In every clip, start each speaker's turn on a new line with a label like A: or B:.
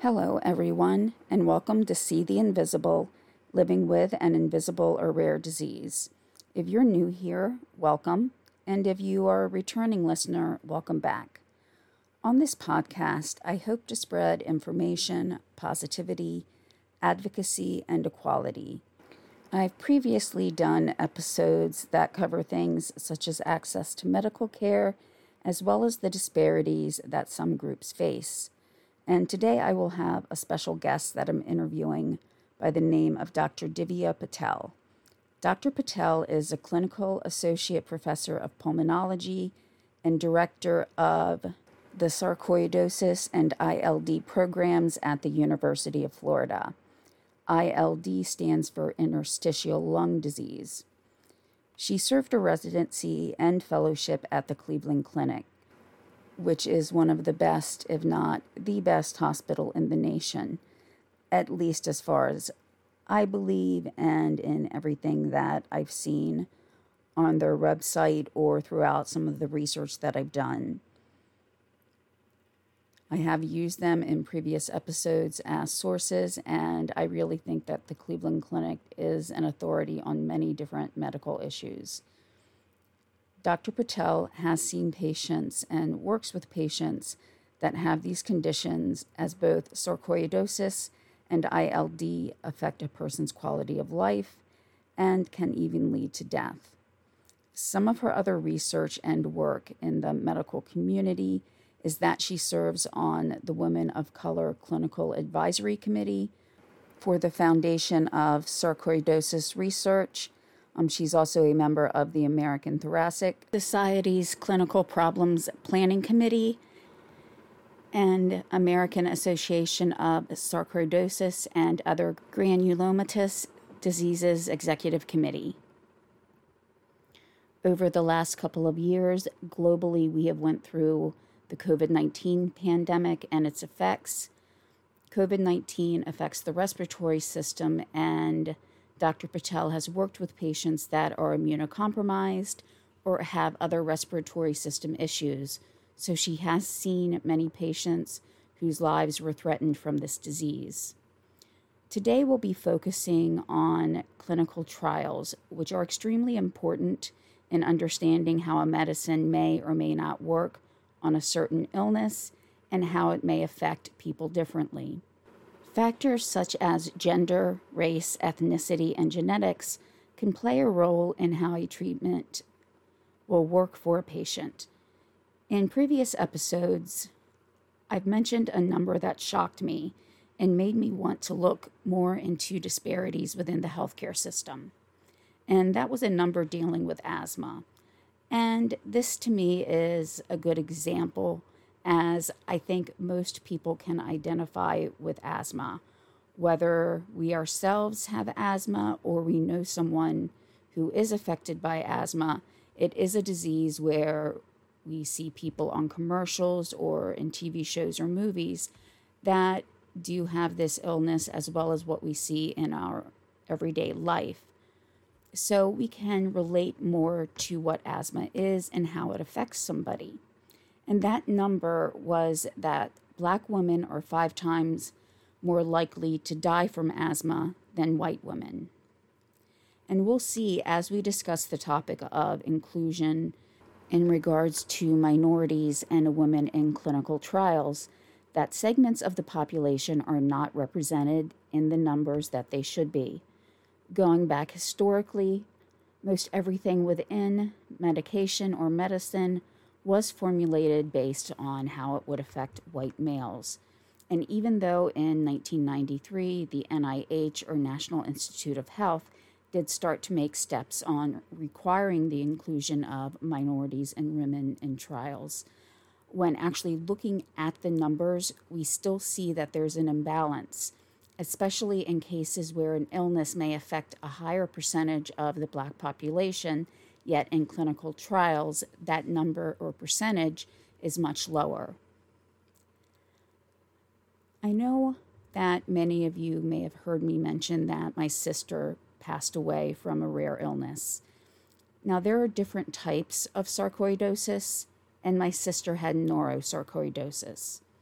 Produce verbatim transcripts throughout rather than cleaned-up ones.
A: Hello, everyone, and welcome to See the Invisible, Living with an Invisible or Rare Disease. If you're new here, welcome, and if you are a returning listener, welcome back. On this podcast, I hope to spread information, positivity, advocacy, and equality. I've previously done episodes that cover things such as access to medical care, as well as the disparities that some groups face. And today I will have a special guest that I'm interviewing by the name of Doctor Divya Patel. Doctor Patel is a clinical associate professor of pulmonology and director of the sarcoidosis and I L D programs at the University of Florida. I L D stands for interstitial lung disease. She served a residency and fellowship at the Cleveland Clinic, which is one of the best, if not the best, hospital in the nation, at least as far as I believe and in everything that I've seen on their website or throughout some of the research that I've done. I have used them in previous episodes as sources, and I really think that the Cleveland Clinic is an authority on many different medical issues. Doctor Patel has seen patients and works with patients that have these conditions, as both sarcoidosis and I L D affect a person's quality of life and can even lead to death. Some of her other research and work in the medical community is that she serves on the Women of Color Clinical Advisory Committee for the Foundation of Sarcoidosis Research. Um, she's also a member of the American Thoracic Society's Clinical Problems Planning Committee and American Association of Sarcoidosis and Other Granulomatous Diseases Executive Committee. Over the last couple of years, globally, we have went through the covid nineteen pandemic and its effects. covid nineteen affects the respiratory system, and Doctor Patel has worked with patients that are immunocompromised or have other respiratory system issues, so she has seen many patients whose lives were threatened from this disease. Today we'll be focusing on clinical trials, which are extremely important in understanding how a medicine may or may not work on a certain illness and how it may affect people differently. Factors such as gender, race, ethnicity, and genetics can play a role in how a treatment will work for a patient. In previous episodes, I've mentioned a number that shocked me and made me want to look more into disparities within the healthcare system. And that was a number dealing with asthma. And this to me is a good example, as I think most people can identify with asthma, whether we ourselves have asthma or we know someone who is affected by asthma. It is a disease where we see people on commercials or in T V shows or movies that do have this illness, as well as what we see in our everyday life. So we can relate more to what asthma is and how it affects somebody. And that number was that Black women are five times more likely to die from asthma than white women. And we'll see as we discuss the topic of inclusion in regards to minorities and women in clinical trials, that segments of the population are not represented in the numbers that they should be. Going back historically, most everything within medication or medicine was formulated based on how it would affect white males. And even though in nineteen ninety-three, the N I H, or National Institute of Health, did start to make steps on requiring the inclusion of minorities and women in trials, when actually looking at the numbers, we still see that there's an imbalance, especially in cases where an illness may affect a higher percentage of the Black population. Yet in clinical trials, that number or percentage is much lower. I know that many of you may have heard me mention that my sister passed away from a rare illness. Now, there are different types of sarcoidosis, and my sister had neurosarcoidosis.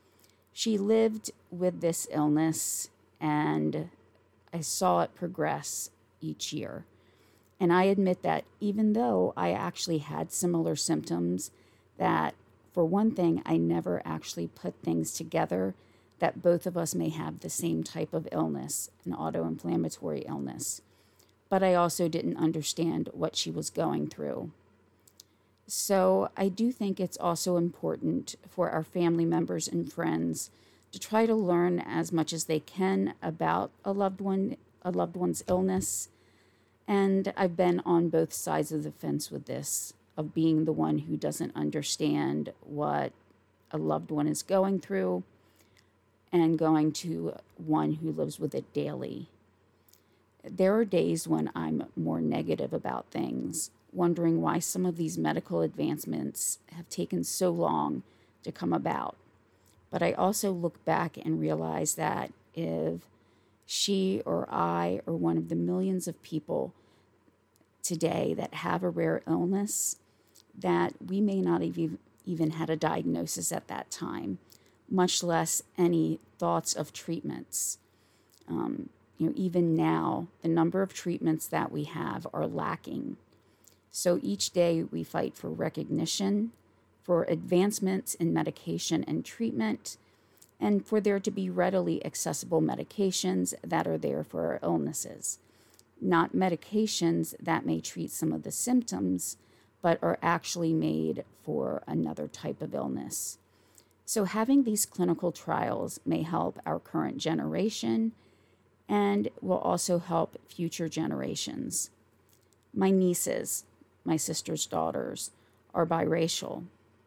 A: She lived with this illness, and I saw it progress each year. And I admit that even though I actually had similar symptoms, that for one thing, I never actually put things together that both of us may have the same type of illness, an autoinflammatory illness. But I also didn't understand what she was going through. So I do think it's also important for our family members and friends to try to learn as much as they can about a loved one, a loved one's illness. And I've been on both sides of the fence with this, of being the one who doesn't understand what a loved one is going through and going to one who lives with it daily. There are days when I'm more negative about things, wondering why some of these medical advancements have taken so long to come about. But I also look back and realize that if she or I or one of the millions of people today that have a rare illness, that we may not have even had a diagnosis at that time, much less any thoughts of treatments. Um, you know, even now, the number of treatments that we have are lacking. So each day we fight for recognition, for advancements in medication and treatment, and for there to be readily accessible medications that are there for our illnesses. Not medications that may treat some of the symptoms, but are actually made for another type of illness. So having these clinical trials may help our current generation and will also help future generations. My nieces, my sister's daughters, are biracial.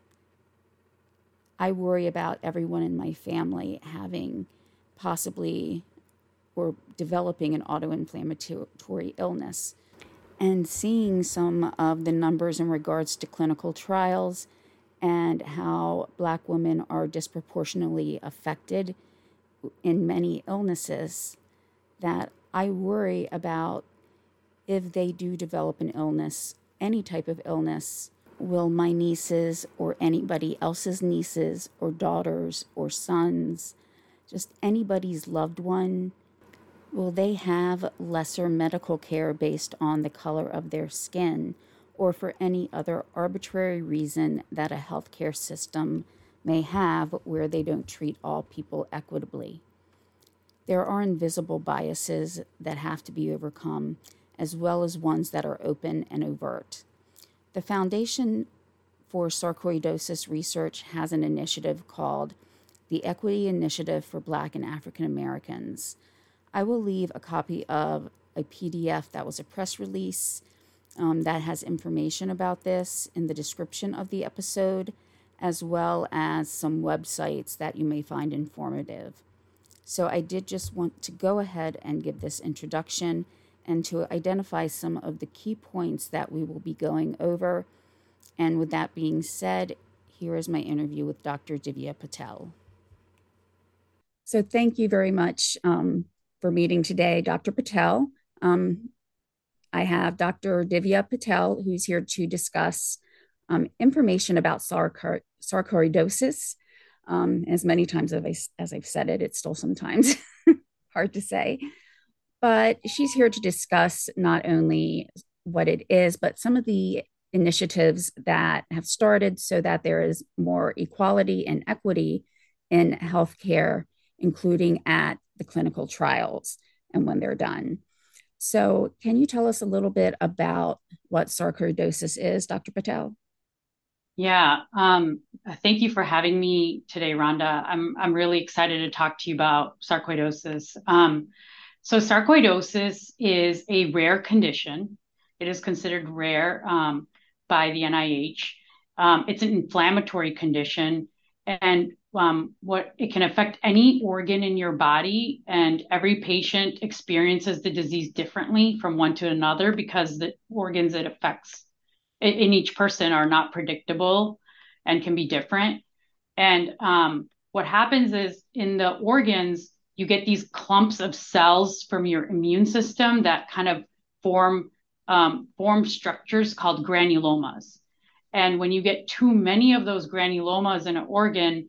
A: I worry about everyone in my family having possibly or developing an autoinflammatory illness. And seeing some of the numbers in regards to clinical trials and how Black women are disproportionately affected in many illnesses, that I worry about if they do develop an illness, any type of illness, will my nieces or anybody else's nieces or daughters or sons, just anybody's loved one, will they have lesser medical care based on the color of their skin or for any other arbitrary reason that a healthcare system may have where they don't treat all people equitably? There are invisible biases that have to be overcome, as well as ones that are open and overt. The Foundation for Sarcoidosis Research has an initiative called the Equity Initiative for Black and African Americans. I will leave a copy of a P D F that was a press release um, that has information about this in the description of the episode, as well as some websites that you may find informative. So I did just want to go ahead and give this introduction and to identify some of the key points that we will be going over. And with that being said, here is my interview with Doctor Divya Patel. So thank you very much um, for meeting today, Doctor Patel. Um, I have Doctor Divya Patel, who's here to discuss um, information about sarco- sarcoidosis. Um, as many times as, I, as I've said it, it's still sometimes hard to say. But she's here to discuss not only what it is, but some of the initiatives that have started so that there is more equality and equity in healthcare, including at the clinical trials and when they're done. So can you tell us a little bit about what sarcoidosis is, Doctor Patel?
B: Yeah, um, thank you for having me today, Rhonda. I'm I'm really excited to talk to you about sarcoidosis. Um, so sarcoidosis is a rare condition. It is considered rare um, by the N I H. Um, it's an inflammatory condition, and um, what it can affect any organ in your body, and every patient experiences the disease differently from one to another because the organs it affects in each person are not predictable and can be different. And um, what happens is in the organs, you get these clumps of cells from your immune system that kind of form um, form structures called granulomas. And when you get too many of those granulomas in an organ,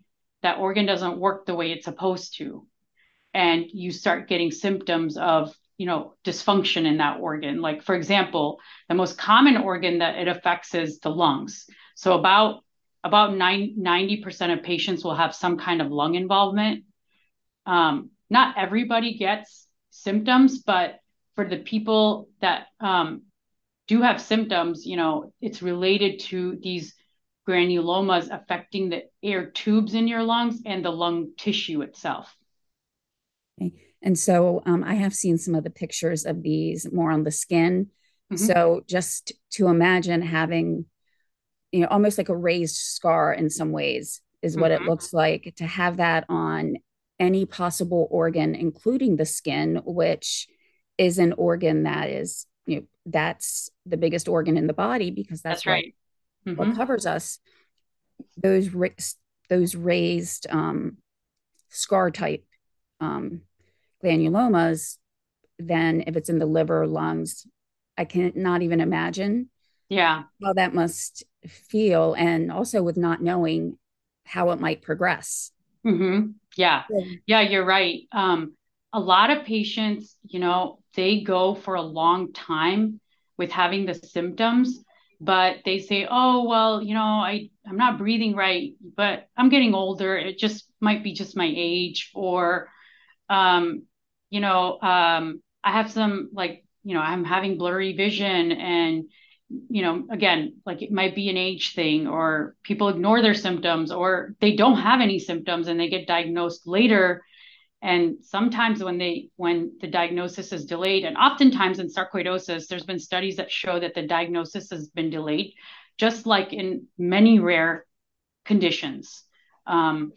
B: that organ doesn't work the way it's supposed to. And you start getting symptoms of, you know, dysfunction in that organ. Like, for example, the most common organ that it affects is the lungs. So about about ninety percent of patients will have some kind of lung involvement. Um, not everybody gets symptoms, but for the people that um, do have symptoms, you know, it's related to these granulomas affecting the air tubes in your lungs and the lung tissue itself.
A: Okay. And so um, I have seen some of the pictures of these more on the skin. Mm-hmm. So just to imagine having, you know, almost like a raised scar in some ways is what mm-hmm. it looks like, to have that on any possible organ, including the skin, which is an organ that is, you know, that's the biggest organ in the body, because that's, that's what, right. mm-hmm. what covers us. Those, those raised um, scar type um, granulomas, then if it's in the liver, lungs, I cannot even imagine
B: yeah.
A: how that must feel. And also with not knowing how it might progress.
B: Mm-hmm. Yeah. yeah. Yeah, you're right. Um, a lot of patients, you know, they go for a long time with having the symptoms, but they say, oh, well, you know, I, I'm not breathing right, but I'm getting older. It just might be just my age, or, um, you know, um, I have some, like, you know, I'm having blurry vision, and, you know, again, like it might be an age thing, or people ignore their symptoms, or they don't have any symptoms and they get diagnosed later. And sometimes when they, when the diagnosis is delayed, and oftentimes in sarcoidosis, there's been studies that show that the diagnosis has been delayed, just like in many rare conditions. Um,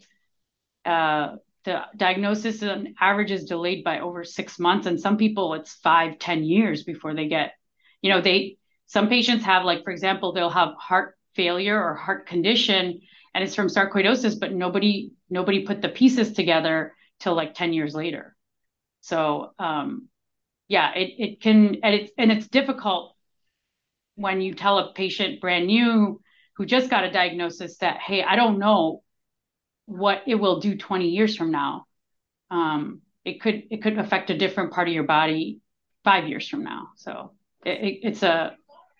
B: uh, the diagnosis on average is delayed by over six months. And some people it's five, ten years before they get, you know, they, some patients have, like, for example, they'll have heart failure or heart condition, and it's from sarcoidosis, but nobody, nobody put the pieces together till like ten years later. So, um, yeah, it, it can, and it's, and it's difficult when you tell a patient brand new who just got a diagnosis that, hey, I don't know what it will do twenty years from now. Um, it could, it could affect a different part of your body five years from now. So it, it, it's a,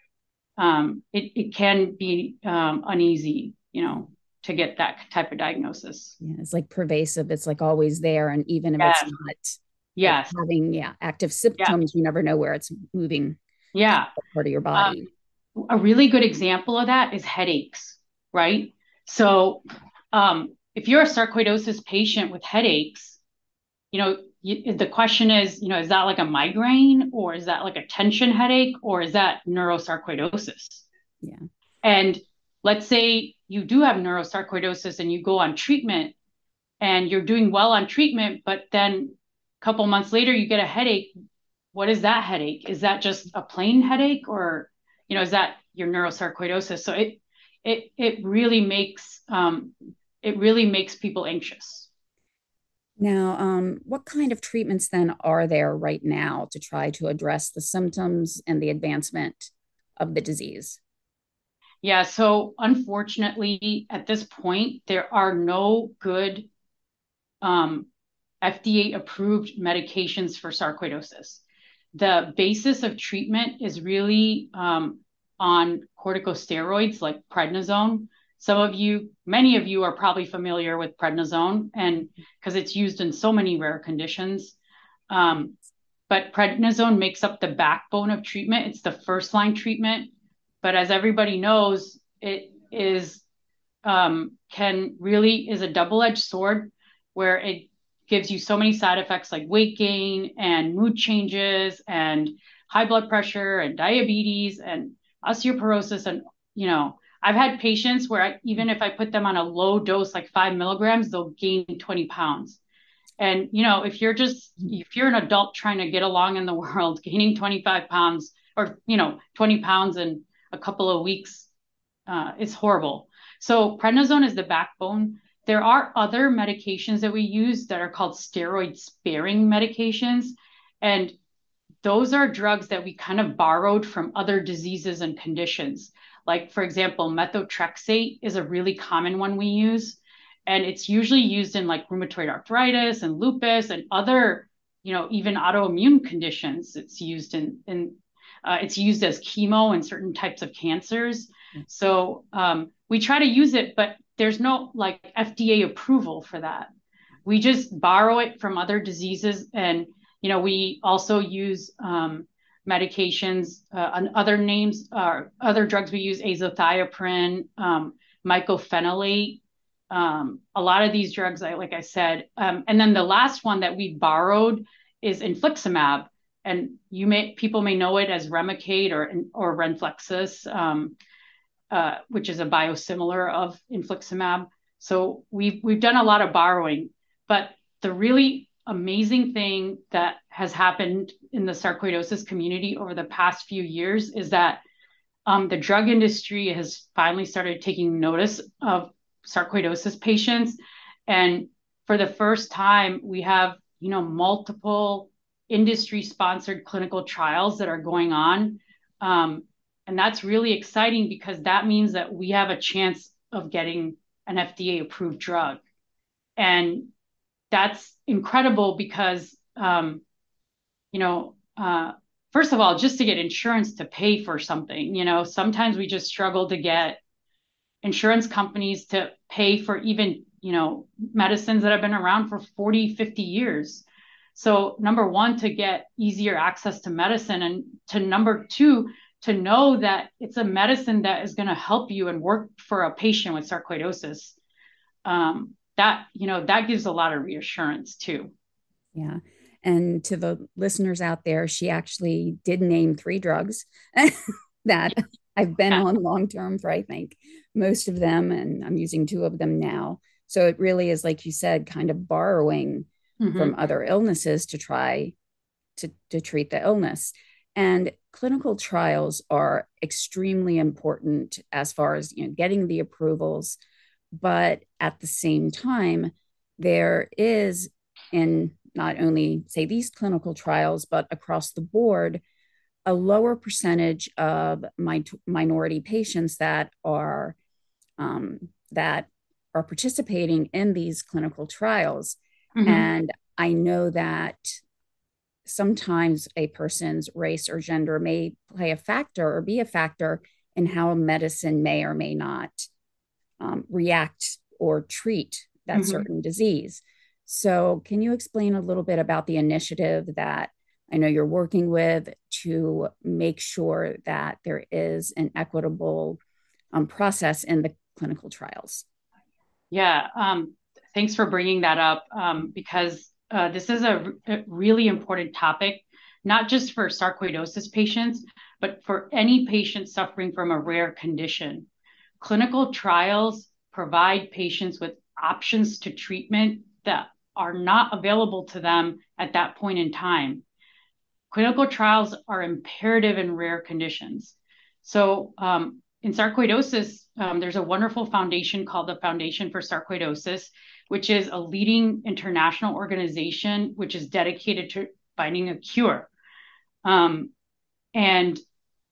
B: um, it, it can be um, uneasy, you know, to get that type of diagnosis.
A: Yeah, it's like pervasive. It's like always there. And even if
B: yes.
A: it's not
B: yes.
A: like having yeah, active symptoms, yeah. you never know where it's moving.
B: Yeah.
A: Part of your body.
B: Um, a really good example of that is headaches, right? So um, if you're a sarcoidosis patient with headaches, you know, you, the question is, you know, is that like a migraine, or is that like a tension headache, or is that neurosarcoidosis?
A: Yeah.
B: And let's say you do have neurosarcoidosis and you go on treatment and you're doing well on treatment, but then a couple months later you get a headache. What is that headache? Is that just a plain headache, or, you know, is that your neurosarcoidosis? So it, it, it really makes, um, it really makes people anxious.
A: Now, um, what kind of treatments then are there right now to try to address the symptoms and the advancement of the disease?
B: Yeah, so unfortunately, at this point, there are no good um, F D A-approved medications for sarcoidosis. The basis of treatment is really um, on corticosteroids like prednisone. Some of you, many of you are probably familiar with prednisone, and because it's used in so many rare conditions. Um, but prednisone makes up the backbone of treatment. It's the first line treatment. But as everybody knows, it is um, can really is a double-edged sword, where it gives you so many side effects like weight gain and mood changes and high blood pressure and diabetes and osteoporosis. And, you know, I've had patients where I, even if I put them on a low dose, like five milligrams, they'll gain twenty pounds. And, you know, if you're just, if you're an adult trying to get along in the world, gaining twenty-five pounds or, you know, twenty pounds in a couple of weeks, uh, is horrible. So prednisone is the backbone. There are other medications that we use that are called steroid sparing medications. And those are drugs that we kind of borrowed from other diseases and conditions. Like, for example, methotrexate is a really common one we use. And it's usually used in like rheumatoid arthritis and lupus and other, you know, even autoimmune conditions. It's used in, in uh, it's used as chemo in certain types of cancers. So um, we try to use it, but there's no like F D A approval for that. We just borrow it from other diseases. And, you know, we also use um, medications, uh, other names, uh, other drugs we use, azathioprine, um, mycophenolate, um, a lot of these drugs, I, like I said. Um, and then the last one that we borrowed is infliximab. And you may people may know it as Remicade or or Renflexis, um, uh, which is a biosimilar of infliximab. So we've we've done a lot of borrowing, but the really amazing thing that has happened in the sarcoidosis community over the past few years is that um, the drug industry has finally started taking notice of sarcoidosis patients, and for the first time, we have you know multiple industry-sponsored clinical trials that are going on. Um, and that's really exciting because that means that we have a chance of getting an F D A approved drug. And that's incredible because, um, you know, uh, first of all, just to get insurance to pay for something, you know, sometimes we just struggle to get insurance companies to pay for even, you know, medicines that have been around for forty, fifty years. So number one, to get easier access to medicine, and to number two, to know that it's a medicine that is going to help you and work for a patient with sarcoidosis. Um, that, you know, that gives a lot of reassurance too.
A: Yeah. And to the listeners out there, she actually did name three drugs that I've been
B: Yeah.
A: on long term for, I think, most of them. And I'm using two of them now. So it really is, like you said, kind of borrowing from
B: Mm-hmm.
A: other illnesses to try to, to treat the illness. And clinical trials are extremely important as far as you know, getting the approvals. But at the same time, there is in not only say these clinical trials, but across the board, a lower percentage of my minority patients that are um, that are participating in these clinical trials.
B: Mm-hmm.
A: And I know that sometimes a person's race or gender may play a factor or be a factor in how a medicine may or may not um, react or treat that
B: Mm-hmm.
A: certain disease. So, can you explain a little bit about the initiative that I know you're working with to make sure that there is an equitable um, process in the clinical trials?
B: Yeah. Um, thanks for bringing that up, um, because uh, this is a, a really important topic, not just for sarcoidosis patients, but for any patient suffering from a rare condition. Clinical trials provide patients with options to treatment that are not available to them at that point in time. Clinical trials are imperative in rare conditions. So um, in sarcoidosis, um, there's a wonderful foundation called the Foundation for Sarcoidosis, which is a leading international organization which is dedicated to finding a cure. Um, and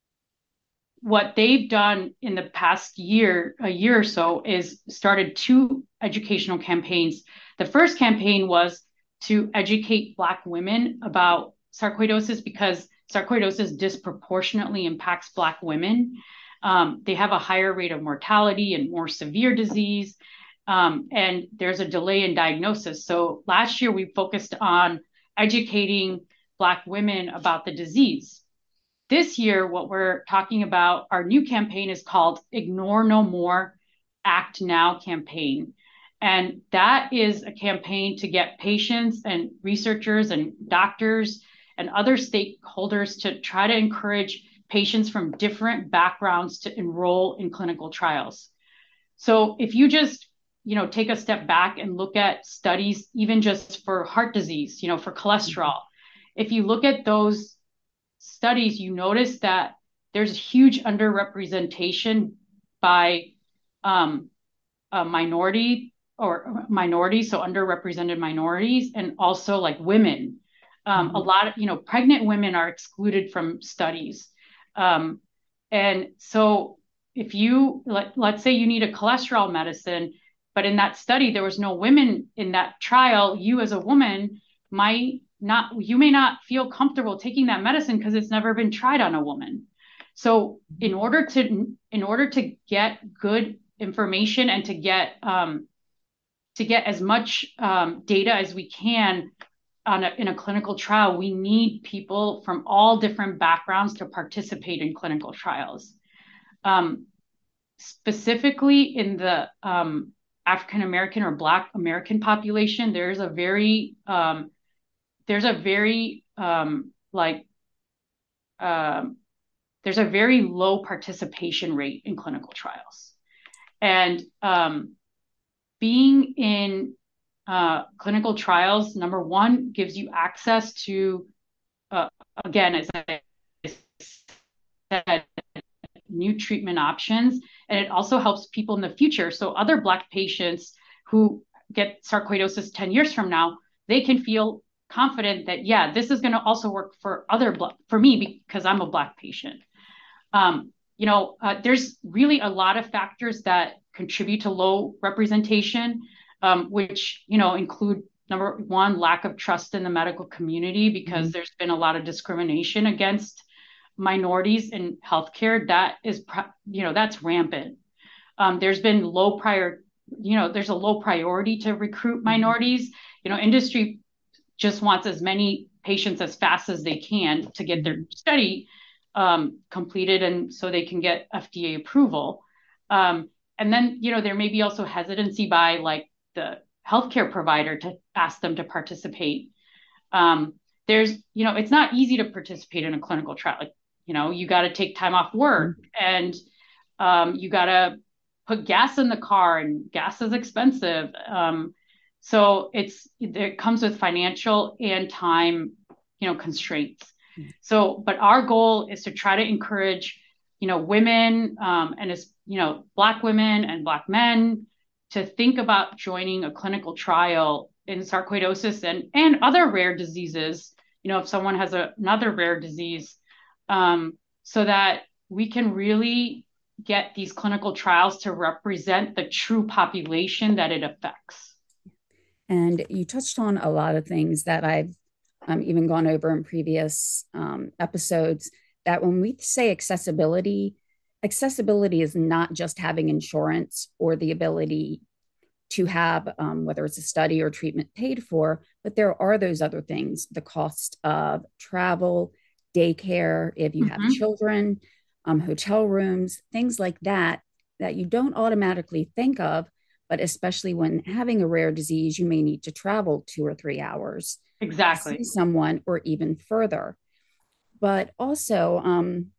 B: what they've done in the past year, a year or so, is started two educational campaigns. The first campaign was to educate Black women about sarcoidosis because sarcoidosis disproportionately impacts Black women. Um, they have a higher rate of mortality and more severe disease, um, and there's a delay in diagnosis. So last year we focused on educating Black women about the disease. This year, what we're talking about, our new campaign is called Ignore No More, Act Now campaign. And that is a campaign to get patients and researchers and doctors and other stakeholders to try to encourage patients from different backgrounds to enroll in clinical trials. So if you just, you know, take a step back and look at studies, even just for heart disease, you know, for cholesterol, if you look at those studies, you notice that there's huge underrepresentation by um, a minority or minorities, so underrepresented minorities, and also like women. Um, a
A: Mhm.
B: lot of, you know, pregnant women are excluded from studies. Um, and so if you, let, let's say you need a cholesterol medicine, but in that study, there was no women in that trial. You as a woman might not, you may not feel comfortable taking that medicine because it's never been tried on a woman. So in order to, in order to get good information and to get, um, to get as much um, data as we can on a, in a clinical trial, we need people from all different backgrounds to participate in clinical trials. Um, specifically in the um, African American or Black American population, there's a very um, there's a very um, like um, there's a very low participation rate in clinical trials, and um, being in uh, clinical trials, number one, gives you access to uh, again, as I said, new treatment options, and it also helps people in the future. So other Black patients who get sarcoidosis ten years from now, they can feel confident that, yeah, this is going to also work for other Black, for me, because I'm a Black patient. Um, you know, uh, there's really a lot of factors that contribute to low representation, um, which, you know, include number one, lack of trust in the medical community, because mm-hmm. there's been a lot of discrimination against minorities in healthcare. That is, you know, that's rampant. Um, there's been low prior, you know, there's a low priority to recruit minorities. You know, industry just wants as many patients as fast as they can to get their study um, completed, and so they can get F D A approval. Um, and then, you know, there may be also hesitancy by like the healthcare provider to ask them to participate. Um, there's, you know, it's not easy to participate in a clinical trial. Like, you know, you got to take time off work, mm-hmm. and um, you got to put gas in the car, and gas is expensive. Um, so it's, it comes with financial and time, you know, constraints. Mm-hmm. So, but our goal is to try to encourage, you know, women um, and as, you know, Black women and Black men to think about joining a clinical trial in sarcoidosis and, and other rare diseases, you know, if someone has a, another rare disease, um, so that we can really get these clinical trials to represent the true population that it affects.
A: And you touched on a lot of things that I've um, even gone over in previous um, episodes, that when we say accessibility, accessibility is not just having insurance or the ability to have, um, whether it's a study or treatment paid for, but there are those other things, the cost of travel, daycare, if you mm-hmm. have children, um, hotel rooms, things like that, that you don't automatically think of, but especially when having a rare disease, you may need to travel two or three hours.
B: Exactly.
A: To see someone or even further. But also, um,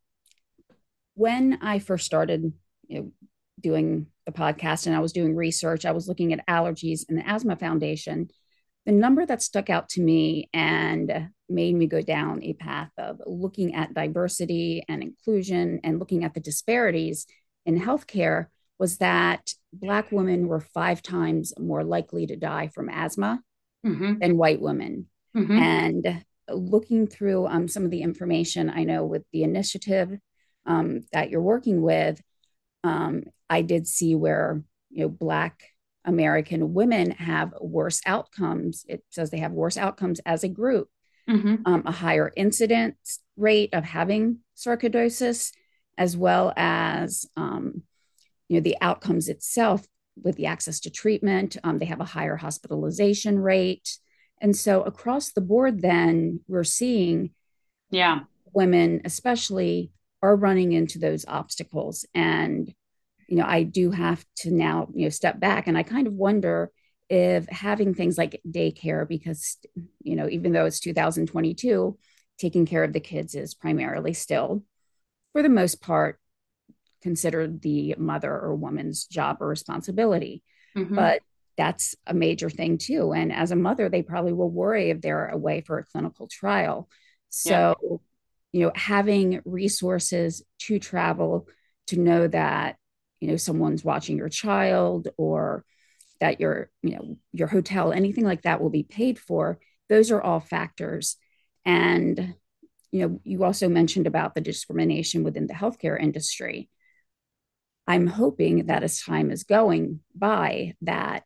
A: when I first started, you know, doing the podcast and I was doing research, I was looking at allergies and the Asthma Foundation. The number that stuck out to me and made me go down a path of looking at diversity and inclusion and looking at the disparities in healthcare was that Black women were five times more likely to die from asthma mm-hmm. than white women. Mm-hmm. And looking through um, some of the information I know with the initiative um, that you're working with, um, I did see where, you know, Black American women have worse outcomes. It says they have worse outcomes as a group, mm-hmm. um, a higher incidence rate of having sarcoidosis, as well as, um, you know, the outcomes itself with the access to treatment. Um, they have a higher hospitalization rate. And so across the board, then we're seeing
B: yeah,
A: women especially are running into those obstacles. And, you know, I do have to now, you know, step back. And I kind of wonder if having things like daycare, because, you know, even though it's two thousand twenty-two, taking care of the kids is primarily still, for the most part, considered the mother or woman's job or responsibility. Mm-hmm. But that's a major thing too. And as a mother, they probably will worry if they're away for a clinical trial. So, yeah. you know, having resources to travel, to know that, you know, someone's watching your child, or that your, you know, your hotel, anything like that will be paid for. Those are all factors. And, you know, you also mentioned about the discrimination within the healthcare industry. I'm hoping that as time is going by, that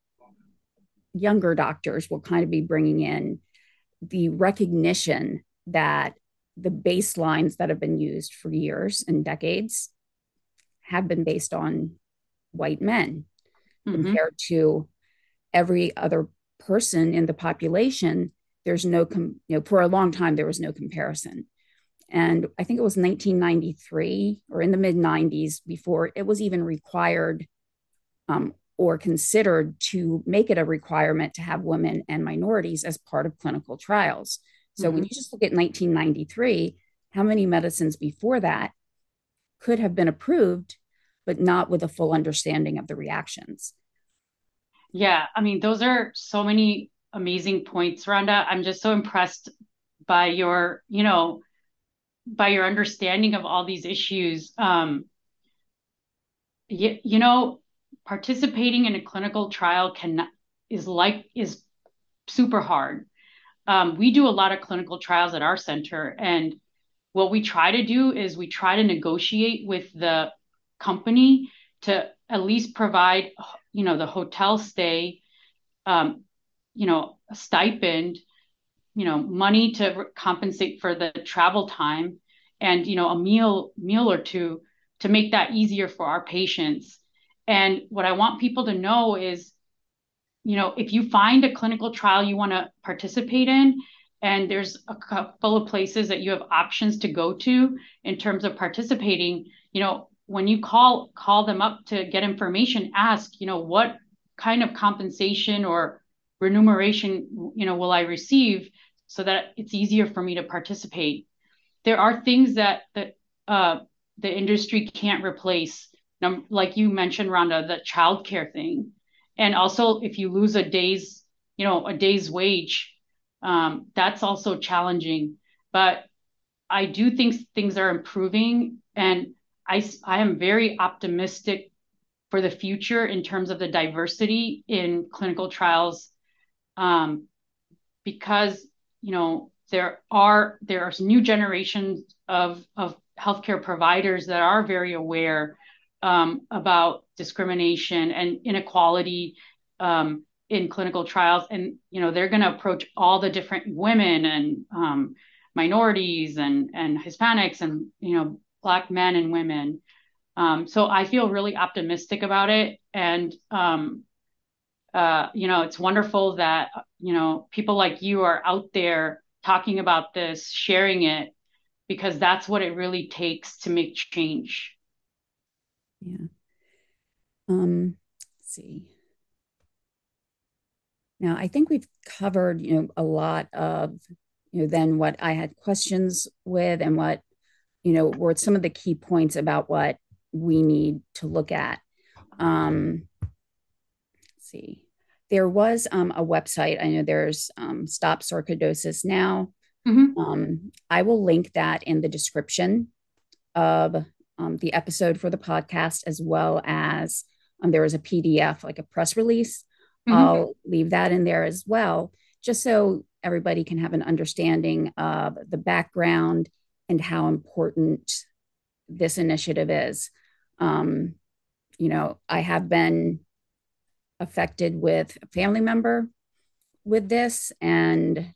A: younger doctors will kind of be bringing in the recognition that the baselines that have been used for years and decades have been based on white men
B: Mm-hmm.
A: compared to every other person in the population. There's no, com- you know, for a long time, there was no comparison. And I think it was nineteen ninety-three or in the mid nineties before it was even required um, or considered to make it a requirement to have women and minorities as part of clinical trials. So
B: Mm-hmm.
A: when you just look at nineteen ninety-three, how many medicines before that could have been approved, but not with a full understanding of the reactions?
B: Yeah, I mean, those are so many amazing points, Rhonda. I'm just so impressed by your, you know, by your understanding of all these issues. Um, you, you know, participating in a clinical trial can is like is super hard. Um, we do a lot of clinical trials at our center, and what we try to do is we try to negotiate with the company to at least provide, you know, the hotel stay, um, you know, a stipend, you know, money to compensate for the travel time, and you know, a meal meal or two to make that easier for our patients. And what I want people to know is, you know, if you find a clinical trial you want to participate in, and there's a couple of places that you have options to go to in terms of participating, you know, when you call call them up to get information, ask, you know, what kind of compensation or remuneration, you know, will I receive so that it's easier for me to participate. There are things that that uh, the industry can't replace. Num- like you mentioned, Rhonda, the childcare thing, and also if you lose a day's, you know, a day's wage, um, that's also challenging. But I do think things are improving, and I I am very optimistic for the future in terms of the diversity in clinical trials, um, because you know there are there are new generations of of healthcare providers that are very aware, um, about discrimination and inequality, um, in clinical trials, and you know they're going to approach all the different women and, um, minorities and and Hispanics and, you know, Black men and women. Um, so I feel really optimistic about it, and, um, uh, you know, it's wonderful that, you know, people like you are out there talking about this, sharing it, because that's what it really takes to make change.
A: Yeah. Um, let's see. Now, I think we've covered, you know, a lot of, you know, then what I had questions with and what, you know, were some of the key points about what we need to look at. Um, let's see. There was um, a website. I know there's um, Stop Sarcoidosis Now.
B: Mm-hmm.
A: Um, I will link that in the description of um, the episode for the podcast, as well as um, there is a P D F, like a press release.
B: Mm-hmm.
A: I'll leave that in there as well, just so everybody can have an understanding of the background and how important this initiative is. Um, you know, I have been affected with a family member with this, and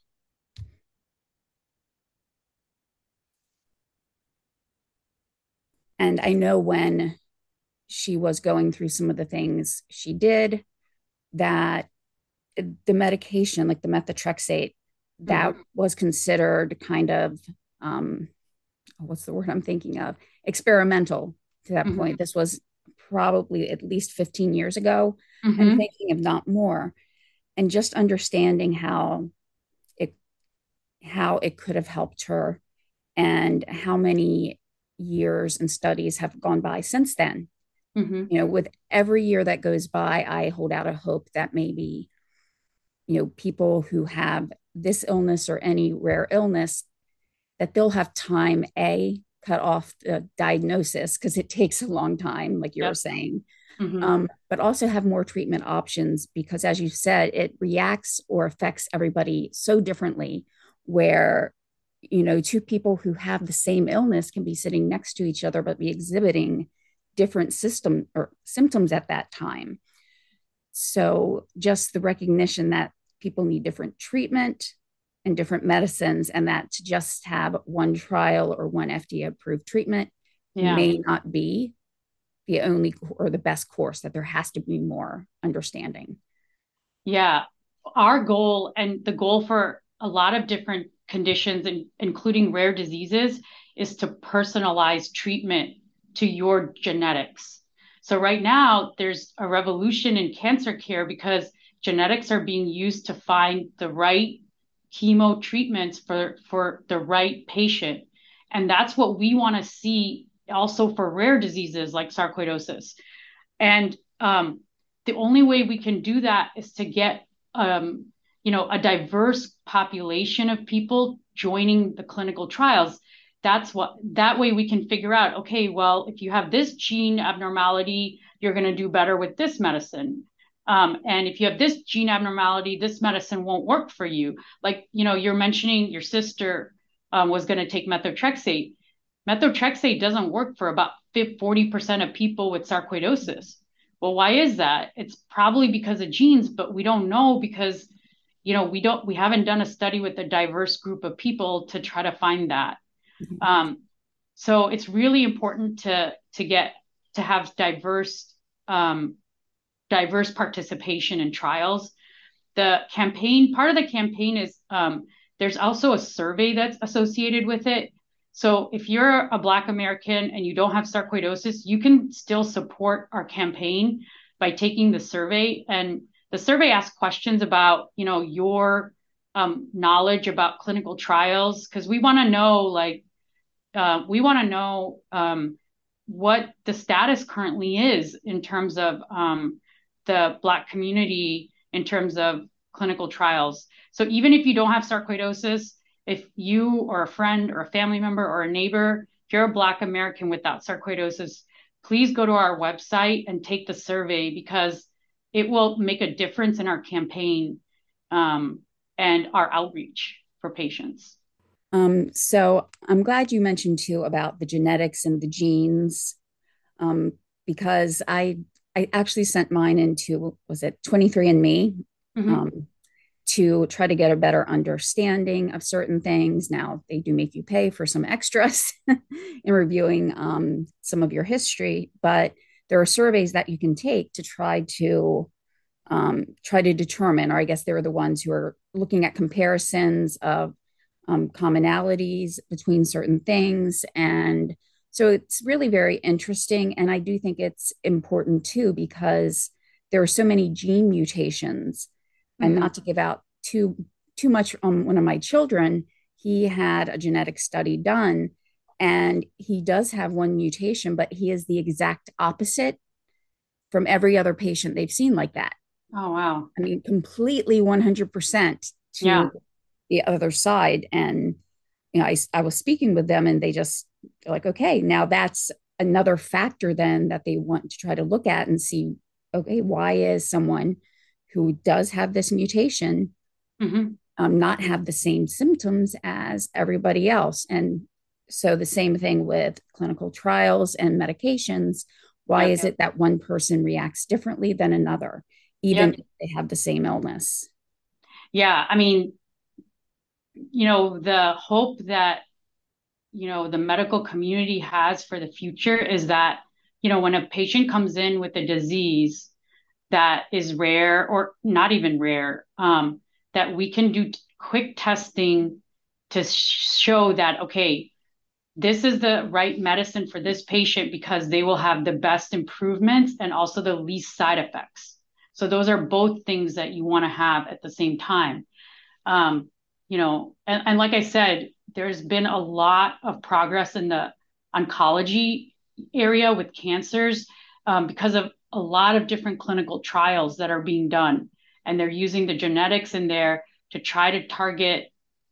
A: and I know when she was going through some of the things she did, that the medication, like the methotrexate, that
B: Mm-hmm.
A: was considered kind of, um, what's the word I'm thinking of? Experimental to that
B: Mm-hmm.
A: point. This was probably at least fifteen years ago. I'm
B: Mm-hmm.
A: thinking if not more. And just understanding how it how it could have helped her and how many years and studies have gone by since then.
B: Mm-hmm.
A: You know, with every year that goes by, I hold out a hope that maybe, you know, people who have this illness or any rare illness, that they'll have time, A, cut off the diagnosis because it takes a long time, like you were
B: Yep.
A: saying,
B: Mm-hmm.
A: um, but also have more treatment options because, as you said, it reacts or affects everybody so differently. Where, you know, two people who have the same illness can be sitting next to each other but be exhibiting different system or symptoms at that time. So just the recognition that people need different treatment and different medicines, and that to just have one trial or one F D A approved treatment
B: Yeah.
A: may not be the only or the best course, that there has to be more understanding.
B: Yeah. Our goal and the goal for a lot of different conditions, including rare diseases, is to personalize treatment to your genetics. So right now, there's a revolution in cancer care because genetics are being used to find the right chemo treatments for, for the right patient. And that's what we want to see also for rare diseases like sarcoidosis. And um, the only way we can do that is to get um, you know, a diverse population of people joining the clinical trials. That's what, that way we can figure out, okay, well, if you have this gene abnormality, you're going to do better with this medicine. Um, and if you have this gene abnormality, this medicine won't work for you. Like, you know, you're mentioning your sister um, was going to take methotrexate. Methotrexate doesn't work for about forty percent of people with sarcoidosis. Well, why is that? It's probably because of genes, but we don't know because, you know, we don't, we haven't done a study with a diverse group of people to try to find that.
A: Mm-hmm.
B: Um, so it's really important to, to get, to have diverse, um, diverse participation in trials. The campaign, part of the campaign is, um, there's also a survey that's associated with it. So if you're a Black American and you don't have sarcoidosis, you can still support our campaign by taking the survey. And the survey asks questions about, you know, your um, knowledge about clinical trials, because we want to know, like, uh, we want to know um, what the status currently is in terms of um, the Black community, in terms of clinical trials. So even if you don't have sarcoidosis, if you or a friend or a family member or a neighbor, if you're a Black American without sarcoidosis, please go to our website and take the survey, because it will make a difference in our campaign um, and our outreach for patients.
A: Um, so I'm glad you mentioned too about the genetics and the genes, um, because I I actually sent mine into, was it twenty-three and me,
B: Mm-hmm.
A: um, to try to get a better understanding of certain things. Now they do make you pay for some extras in reviewing um, some of your history, but there are surveys that you can take to try to um, try to determine, or I guess they're the ones who are looking at comparisons of um, commonalities between certain things. And so it's really very interesting. And I do think it's important too, because there are so many gene mutations. And
B: Mm-hmm.
A: not to give out too too much on one of my children, he had a genetic study done, and he does have one mutation, but he is the exact opposite from every other patient they've seen like that.
B: Oh, wow.
A: I mean, completely one hundred percent
B: Yeah.
A: to the other side. And, you know, I, I was speaking with them, and they just, they're like, okay, now that's another factor then that they want to try to look at and see, okay, why is someone who does have this mutation
B: Mm-hmm.
A: um, not have the same symptoms as everybody else? And so the same thing with clinical trials and medications. Why
B: Yep.
A: is it that one person reacts differently than another, even
B: Yep.
A: if they have the same illness?
B: Yeah. I mean, you know, the hope that, you know, the medical community has for the future is that, you know, when a patient comes in with a disease that is rare or not even rare, um, that we can do t- quick testing to sh- show that, okay, this is the right medicine for this patient because they will have the best improvements and also the least side effects. So those are both things that you want to have at the same time. Um, you know, and, and like I said, there's been a lot of progress in the oncology area with cancers um, because of a lot of different clinical trials that are being done. And they're using the genetics in there to try to target,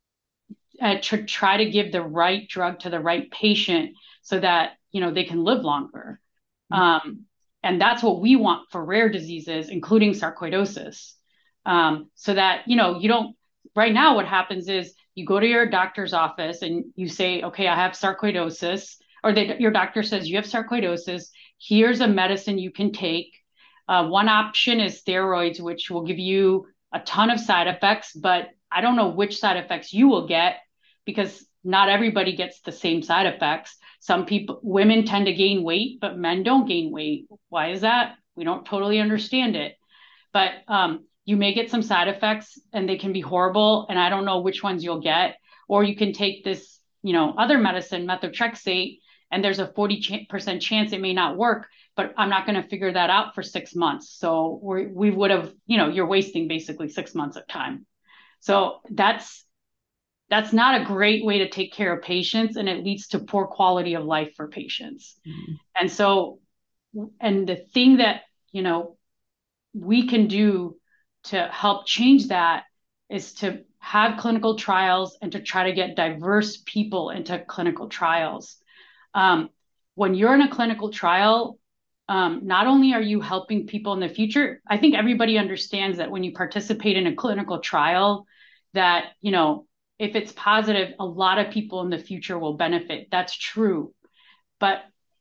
B: uh, to try to give the right drug to the right patient so that, you know, they can live longer. Um, and that's what we want for rare diseases, including sarcoidosis. Um, so that, you know, you don't, right now what happens is you go to your doctor's office and you say, okay, I have sarcoidosis, or that your doctor says you have sarcoidosis. Here's a medicine you can take. Uh, one option is steroids, which will give you a ton of side effects, but I don't know which side effects you will get because not everybody gets the same side effects. Some people, women tend to gain weight, but men don't gain weight. Why is that? We don't totally understand it. But um, you may get some side effects and they can be horrible. And I don't know which ones you'll get. Or you can take this, you know, other medicine, methotrexate, and there's a forty percent chance it may not work, but I'm not going to figure that out for six months. So we we would have, you know, you're wasting basically six months of time. So that's that's not a great way to take care of patients, and it leads to poor quality of life for patients. Mm-hmm. And so, and the thing that, you know, we can do to help change that is to have clinical trials and to try to get diverse people into clinical trials. Um, when you're in a clinical trial, um, not only are you helping people in the future, I think everybody understands that when you participate in a clinical trial, that, you know, if it's positive, a lot of people in the future will benefit. That's true. But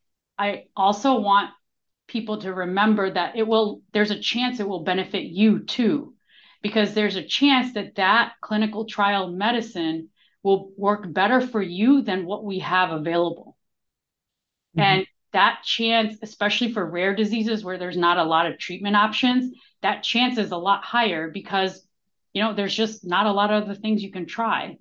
B: I also want people to remember that it will, there's a chance it will benefit you too, because there's a chance that that clinical trial medicine will work better for you than what we have available. Mm-hmm. And that chance, especially for rare diseases where there's not a lot of treatment options, that chance is a lot higher because, you know, there's just not a lot of other things you can try.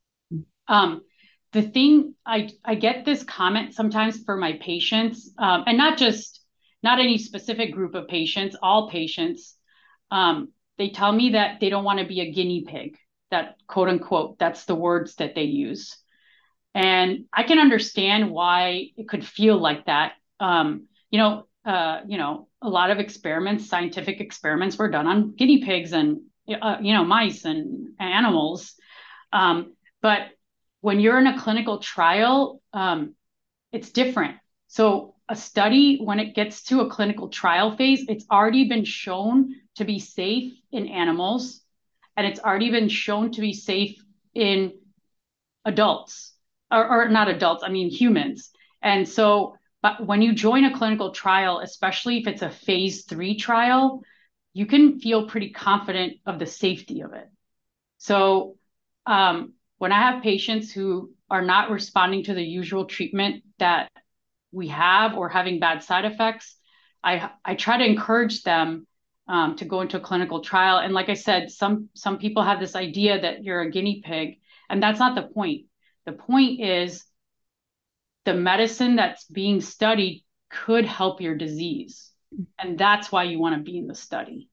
B: Um, the thing, I, I get this comment sometimes for my patients, um, and not just, not any specific group of patients, all patients. Um, they tell me that they don't want to be a guinea pig, that quote unquote, that's the words that they use. And I can understand why it could feel like that. Um, you know, uh, you know, a lot of experiments, scientific experiments were done on guinea pigs and, uh, you know, mice and animals. Um, but when you're in a clinical trial, um, it's different. So a study, when it gets to a clinical trial phase, it's already been shown to be safe in animals, and it's already been shown to be safe in adults, or, or not adults, I mean humans. And so, but when you join a clinical trial, especially if it's a phase three trial, you can feel pretty confident of the safety of it. So um, when I have patients who are not responding to the usual treatment that we have or having bad side effects, I, I try to encourage them um, to go into a clinical trial. And like I said, some, some people have this idea that you're a guinea pig, and that's not the point. The point is the medicine that's being studied could help your disease. And that's why you want to be in the study.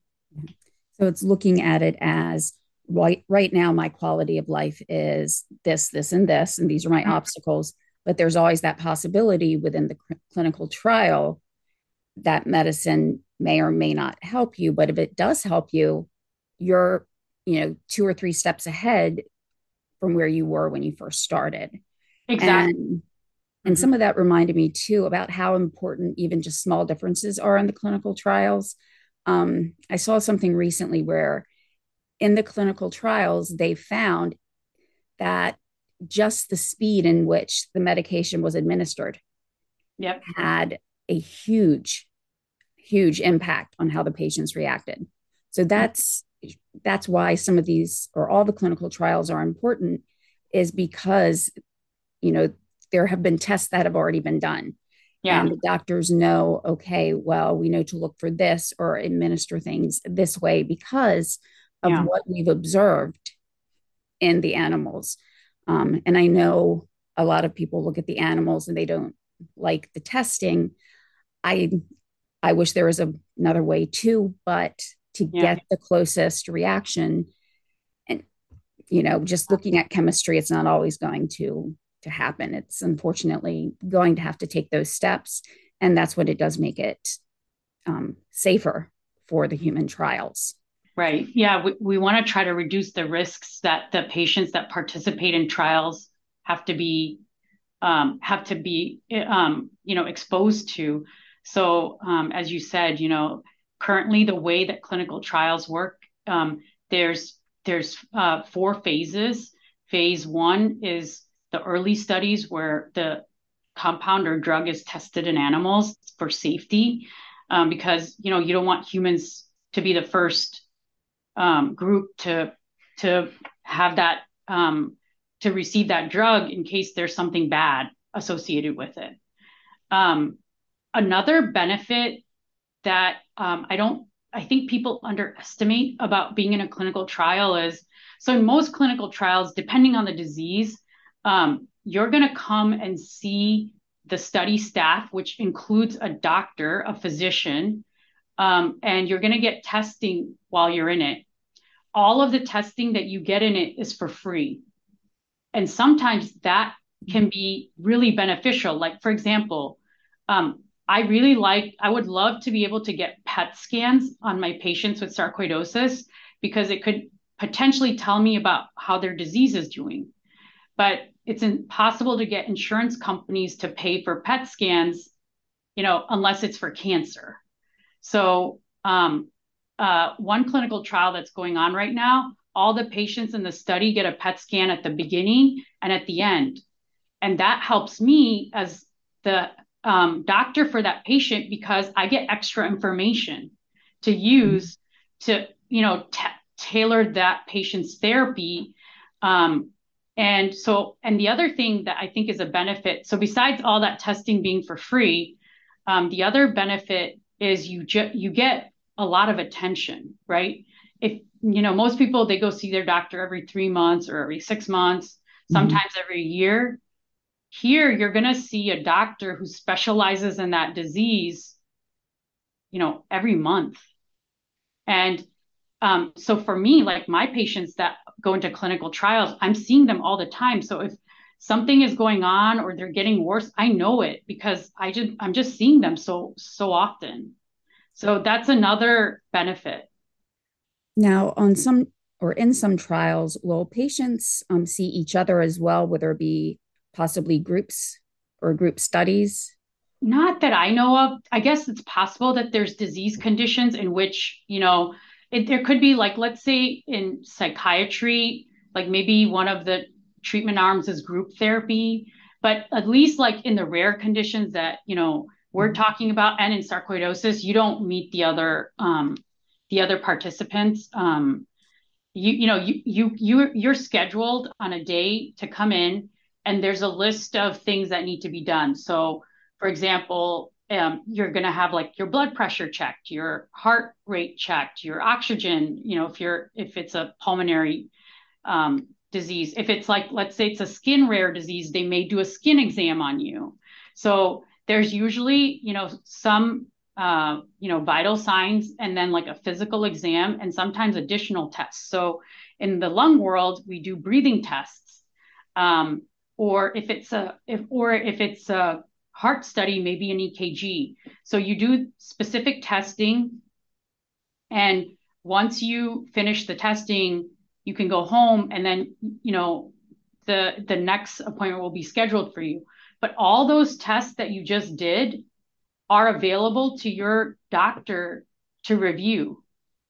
A: So it's looking at it as, right, right now, my quality of life is this, this, and this, and these are my mm-hmm. obstacles. But there's always that possibility within the cl- clinical trial that medicine may or may not help you. But if it does help you, you're, you know, two or three steps ahead from where you were when you first started.
B: Exactly.
A: And, and mm-hmm. some of that reminded me too about how important even just small differences are in the clinical trials. Um, I saw something recently where in the clinical trials, they found that just the speed in which the medication was administered
B: yep.
A: had a huge, huge impact on how the patients reacted. So that's that's why some of these, or all the clinical trials are important, is because, you know, there have been tests that have already been done. Yeah. And the doctors know, okay, well, we know to look for this or administer things this way because of yeah. what we've observed in the animals. Um, and I know a lot of people look at the animals and they don't like the testing. I I wish there was a, another way too, but to yeah. get the closest reaction, and, you know, just looking at chemistry, it's not always going to, to happen. It's unfortunately going to have to take those steps. And that's what it does make it um, safer for the human trials.
B: Right. Yeah. We, we want to try to reduce the risks that the patients that participate in trials have to be, um, have to be, um, you know, exposed to. So um, as you said, you know, currently the way that clinical trials work, um, there's, there's uh, four phases. Phase one is the early studies where the compound or drug is tested in animals for safety, um, because, you know, you don't want humans to be the first um, group to to have that um, to receive that drug in case there's something bad associated with it. Um, another benefit that um, I don't, I think people underestimate about being in a clinical trial is, so in most clinical trials, depending on the disease, um, you're going to come and see the study staff, which includes a doctor, a physician, um, and you're going to get testing while you're in it. All of the testing that you get in it is for free. And sometimes that can be really beneficial. Like, for example, um, I really like, I would love to be able to get P E T scans on my patients with sarcoidosis because it could potentially tell me about how their disease is doing. But it's impossible to get insurance companies to pay for P E T scans, you know, unless it's for cancer. So um, uh, one clinical trial that's going on right now, all the patients in the study get a P E T scan at the beginning and at the end. And that helps me as the um, doctor for that patient because I get extra information to use to, you know, t- tailor that patient's therapy. Um, and so, and the other thing that I think is a benefit, so besides all that testing being for free, um, the other benefit is you ju- you get a lot of attention, right? If, you know, most people, they go see their doctor every three months or every six months, sometimes mm-hmm. every year. Here, you're going to see a doctor who specializes in that disease, you know, every month. And um, so for me, like my patients that go into clinical trials, I'm seeing them all the time. So if something is going on or they're getting worse, I know it because I just, I'm just seeing them so, so often. So that's another benefit.
A: Now, on some or in some trials, will patients um, see each other as well? Will there be possibly groups or group studies?
B: Not that I know of. I guess it's possible that there's disease conditions in which, you know, it, there could be like, let's say in psychiatry, like maybe one of the treatment arms is group therapy, but at least like in the rare conditions that, you know, we're mm-hmm. talking about and in sarcoidosis, you don't meet the other, um, the other participants. Um, you, you know, you, you, you, you're scheduled on a day to come in and there's a list of things that need to be done. So for example, um, you're going to have like your blood pressure checked, your heart rate checked, your oxygen, you know, if you're, if it's a pulmonary um, disease, if it's like, let's say it's a skin rare disease, they may do a skin exam on you. So there's usually, you know, some, uh, you know, vital signs and then like a physical exam and sometimes additional tests. So in the lung world, we do breathing tests. Um, or if it's a, if, or if it's a, heart study, maybe an E K G. So you do specific testing. And once you finish the testing, you can go home and then, you know, the, the next appointment will be scheduled for you. But all those tests that you just did are available to your doctor to review.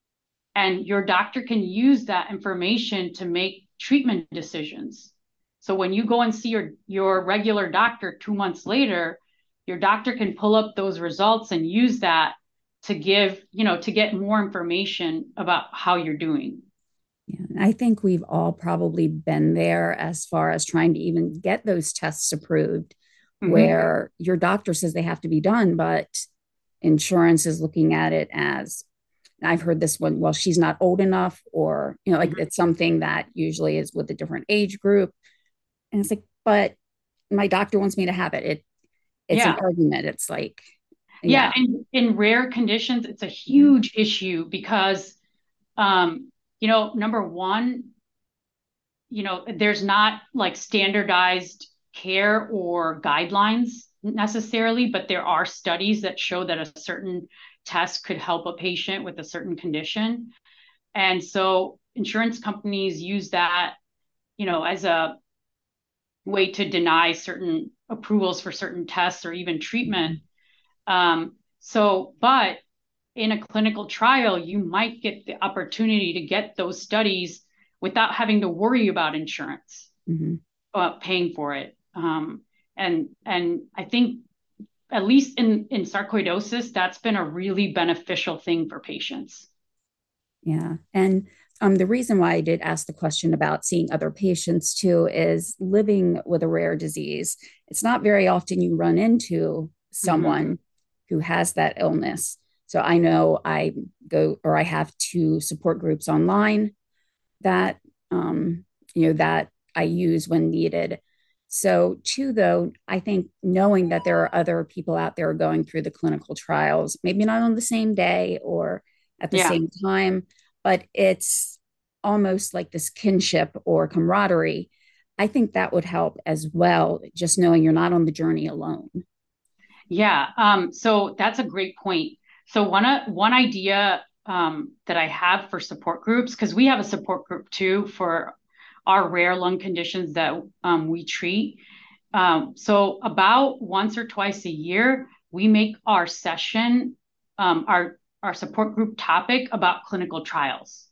B: And your doctor can use that information to make treatment decisions. So when you go and see your, your regular doctor two months later, your doctor can pull up those results and use that to give, you know, to get more information about how you're doing.
A: Yeah, I think we've all probably been there as far as trying to even get those tests approved, mm-hmm. where your doctor says they have to be done, but insurance is looking at it as, I've heard this one, well, she's not old enough, or, you know, like mm-hmm. it's something that usually is with a different age group. And it's like, but my doctor wants me to have it. It it's yeah. an argument. It's like,
B: yeah. yeah. And in rare conditions, it's a huge issue because, um, you know, number one, you know, there's not like standardized care or guidelines necessarily, but there are studies that show that a certain test could help a patient with a certain condition. And so insurance companies use that, you know, as a way to deny certain approvals for certain tests or even treatment. Um, so, but in a clinical trial, you might get the opportunity to get those studies without having to worry about insurance mm-hmm. uh, paying for it. Um, And, and I think at least in, in sarcoidosis, that's been a really beneficial thing for patients.
A: Yeah. And um, the reason why I did ask the question about seeing other patients too is living with a rare disease. It's not very often you run into
B: Mm-hmm.
A: someone who has that illness. So I know I go or I have two support groups online that um, you know that I use when needed. So too, though, I think knowing that there are other people out there going through the clinical trials, maybe not on the same day or at the
B: Yeah.
A: same time, but it's almost like this kinship or camaraderie. I think that would help as well, just knowing you're not on the journey alone.
B: Yeah. Um, so that's a great point. So one, uh, one idea um, that I have for support groups, because we have a support group too for our rare lung conditions that um, we treat. Um, so about once or twice a year, we make our session, um, our, our support group topic about clinical trials.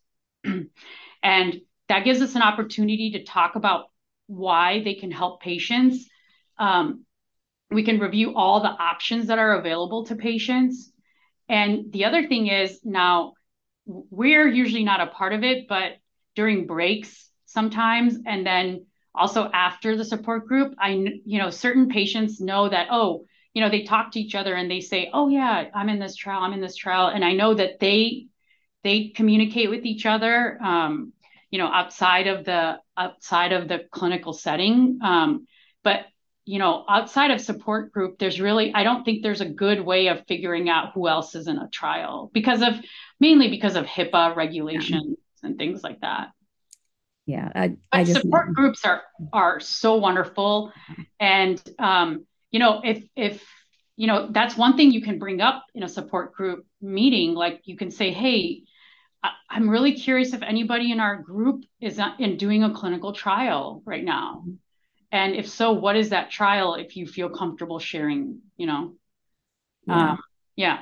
B: And that gives us an opportunity to talk about why they can help patients. Um, we can review all the options that are available to patients. And the other thing is now we're usually not a part of it, but during breaks sometimes, and then also after the support group, I, you know, certain patients know that, oh, you know, they talk to each other and they say, oh yeah, I'm in this trial, I'm in this trial. And I know that they, they communicate with each other, um, you know, outside of the, outside of the clinical setting. Um, but you know, outside of support group, there's really, I don't think there's a good way of figuring out who else is in a trial because of, mainly because of HIPAA
A: Yeah,
B: regulations and things like that.
A: yeah. I, I
B: But
A: just
B: support
A: know.
B: groups are, are so wonderful. And, um, you know, if, if, you know, that's one thing you can bring up in a support group meeting. Like you can say, hey, I, I'm really curious if anybody in our group is in doing a clinical trial right now. And if so, what is that trial if you feel comfortable sharing, you know?
A: Yeah.
B: Um, yeah.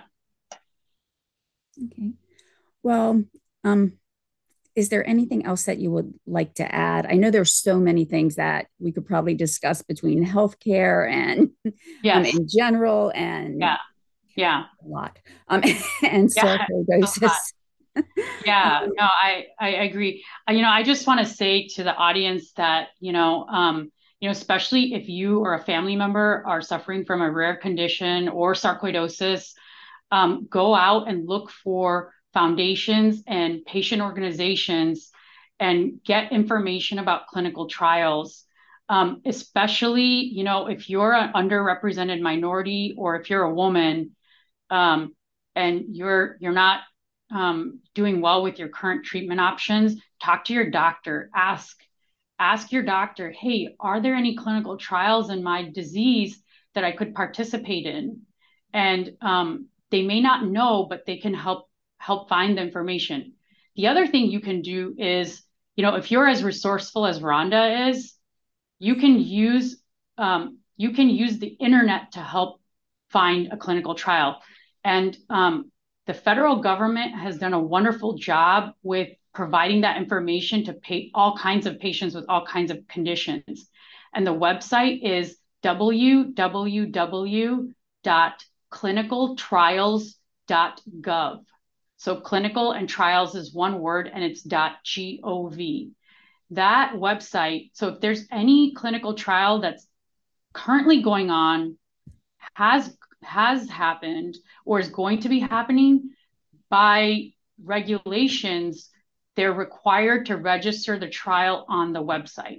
A: Okay. Well, um, is there anything else that you would like to add? I know there's so many things that we could probably discuss between healthcare and um,
B: Yes.
A: in general and
B: Yeah. Yeah.
A: a lot um, and
B: Yeah. So hot.
A: sarcoidosis.
B: Yeah.
A: um,
B: No, I, I agree. Uh, You know, I just want to say to the audience that, you know, um, you know, especially if you or a family member are suffering from a rare condition or sarcoidosis, um, go out and look for foundations and patient organizations and get information about clinical trials. Um, especially, you know, if you're an underrepresented minority or if you're a woman, um, and you're you're not um, doing well with your current treatment options, talk to your doctor. Ask ask your doctor, hey, are there any clinical trials in my disease that I could participate in? And um, they may not know, but they can help help find the information. The other thing you can do is, you know, if you're as resourceful as Rhonda is, you can use um, you can use the internet to help find a clinical trial. And um, the federal government has done a wonderful job with providing that information to pay all kinds of patients with all kinds of conditions. And the website is w w w dot clinical trials dot gov. So clinical and trials is one word and it's .gov. That website, so if there's any clinical trial that's currently going on, has has happened or is going to be happening, by regulations, they're required to register the trial on the website.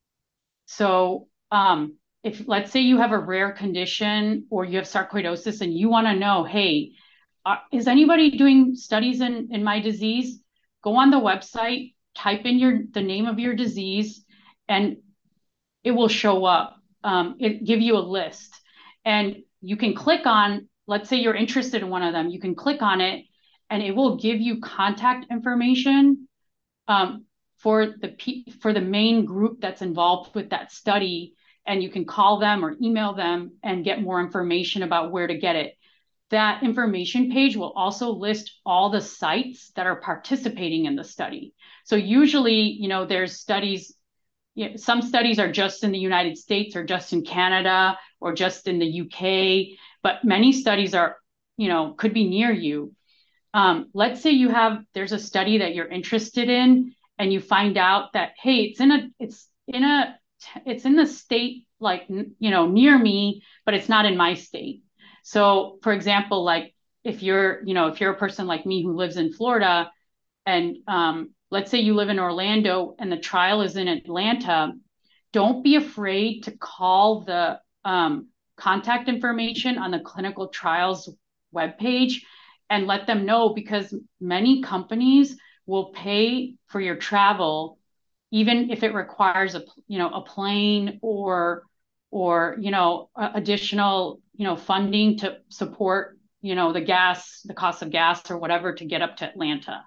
B: So um, if let's say you have a rare condition or you have sarcoidosis and you want to know, hey, uh, is anybody doing studies in, in my disease? Go on the website, type in your the name of your disease, and it will show up. Um, it give you a list, and you can click on. Let's say you're interested in one of them. You can click on it, and it will give you contact information um, for the for the main group that's involved with that study, and you can call them or email them and get more information about where to get it. That information page will also list all the sites that are participating in the study. So usually, you know, there's studies you know, some studies are just in the United States or just in Canada or just in the U K, but many studies are, you know, could be near you. Um, let's say you have, there's a study that you're interested in and you find out that, hey, it's in a, it's in a, it's in the state, like, you know, near me, but it's not in my state. So for example, like if you're, you know, if you're a person like me who lives in Florida and, um, let's say you live in Orlando and the trial is in Atlanta, don't be afraid to call the, um, contact information on the clinical trials webpage and let them know, because many companies will pay for your travel, even if it requires a, you know, a plane or, or, you know, additional, you know, funding to support, you know, the gas, the cost of gas or whatever to get up to Atlanta.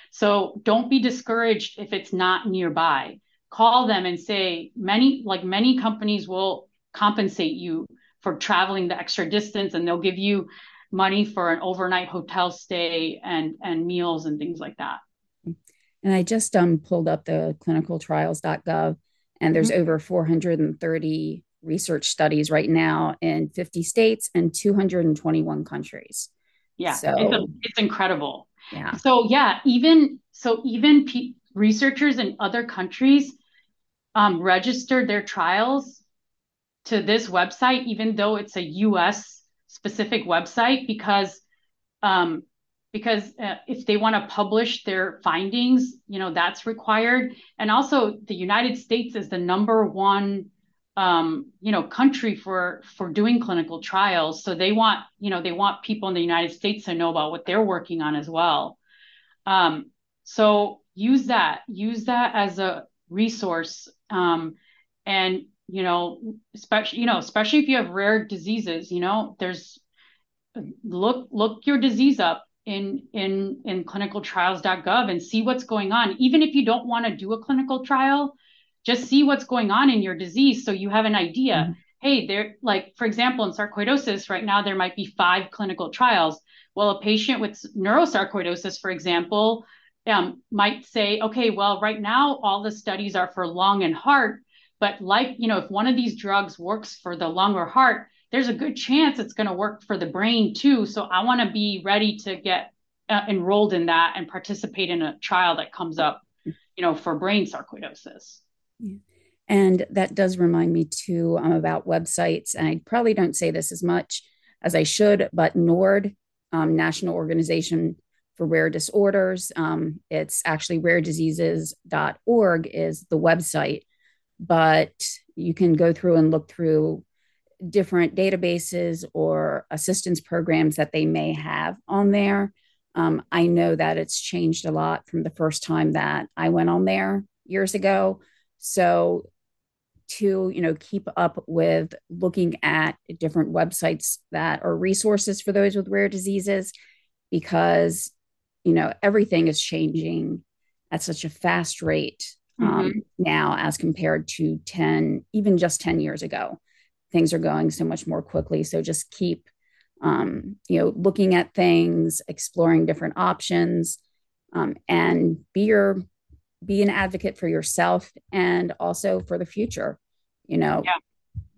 B: So don't be discouraged if it's not nearby. Call them and say, many, like many companies will compensate you for traveling the extra distance, and they'll give you money for an overnight hotel stay and and meals and things like that.
A: And I just um, pulled up the clinical trials dot gov, and there's
B: Mm-hmm.
A: over four hundred thirty research studies right now in fifty states and two hundred twenty-one countries.
B: Yeah, it's a,
A: So,
B: it's incredible.
A: yeah.
B: So yeah, even so, even pe- researchers in other countries um, registered their trials to this website, even though it's a U S specific website, because um, because uh, if they want to publish their findings, you know, that's required. And also, the United States is the number one, um, you know, country for for doing clinical trials. So they want, you know, they want people in the United States to know about what they're working on as well. Um, so use that, use that as a resource. Um, and, you know, especially, you know, especially if you have rare diseases, you know, there's look, look your disease up in, in, in clinical trials dot gov and see what's going on. Even if you don't want to do a clinical trial, just see what's going on in your disease so you have an idea.
A: Mhm.
B: Hey, there, like, for example, in sarcoidosis right now, there might be five clinical trials. Well, a patient with neurosarcoidosis, for example, um, might say, okay, well, right now, all the studies are for lung and heart, but like, you know, if one of these drugs works for the lung or heart, there's a good chance it's going to work for the brain too. So I want to be ready to get uh, enrolled in that and participate in a trial that comes up, you know, for brain sarcoidosis.
A: Yeah. And that does remind me too um, about websites. And I probably don't say this as much as I should, but NORD, um, National Organization for Rare Disorders, um, it's actually rare diseases dot org is the website, but you can go through and look through different databases or assistance programs that they may have on there. Um, I know that it's changed a lot from the first time that I went on there years ago. So to, you know, keep up with looking at different websites that are resources for those with rare diseases, because, you know, everything is changing at such a fast rate um,
B: Mm-hmm.
A: now as compared to ten, even just ten years ago. Things are going so much more quickly. So just keep, um, you know, looking at things, exploring different options, um, and be your be an advocate for yourself and also for the future, you know.
B: Yeah.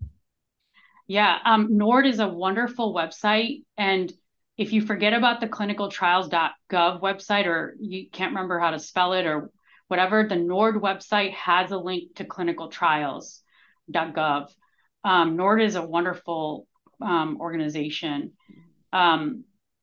B: Yeah. Um, NORD is a wonderful website. And if you forget about the clinical trials dot gov website, or you can't remember how to spell it or whatever, the NORD website has a link to clinical trials dot gov. Um, NORD is a wonderful um, organization. Um,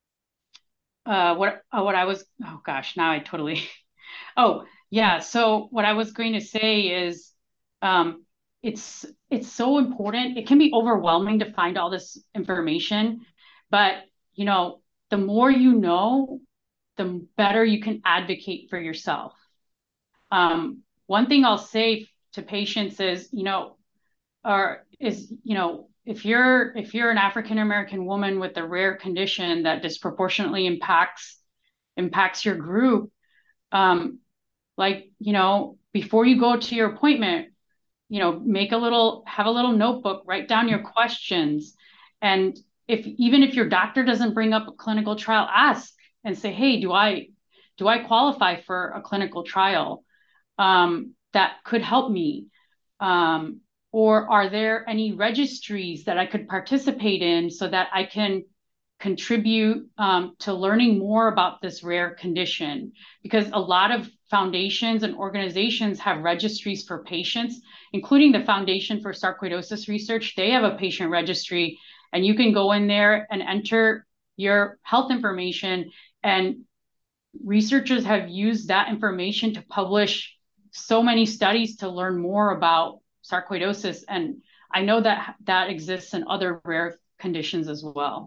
B: uh, what uh, what I was, oh gosh, now I totally, oh yeah. So what I was going to say is, um, it's it's so important. It can be overwhelming to find all this information, but you know, the more you know, the better you can advocate for yourself. Um, one thing I'll say to patients is, you know, or is, you know, if you're if you're an African American woman with a rare condition that disproportionately impacts impacts your group, um, like, you know, before you go to your appointment, you know, make a little, have a little notebook, write down your questions. And if, even if your doctor doesn't bring up a clinical trial, ask and say, hey, do I, do I qualify for a clinical trial um, that could help me? Um, or are there any registries that I could participate in so that I can contribute um, to learning more about this rare condition? Because a lot of foundations and organizations have registries for patients, including the Foundation for Sarcoidosis Research. They have a patient registry, and you can go in there and enter your health information, and researchers have used that information to publish so many studies to learn more about sarcoidosis. And I know that that exists in other rare conditions as well.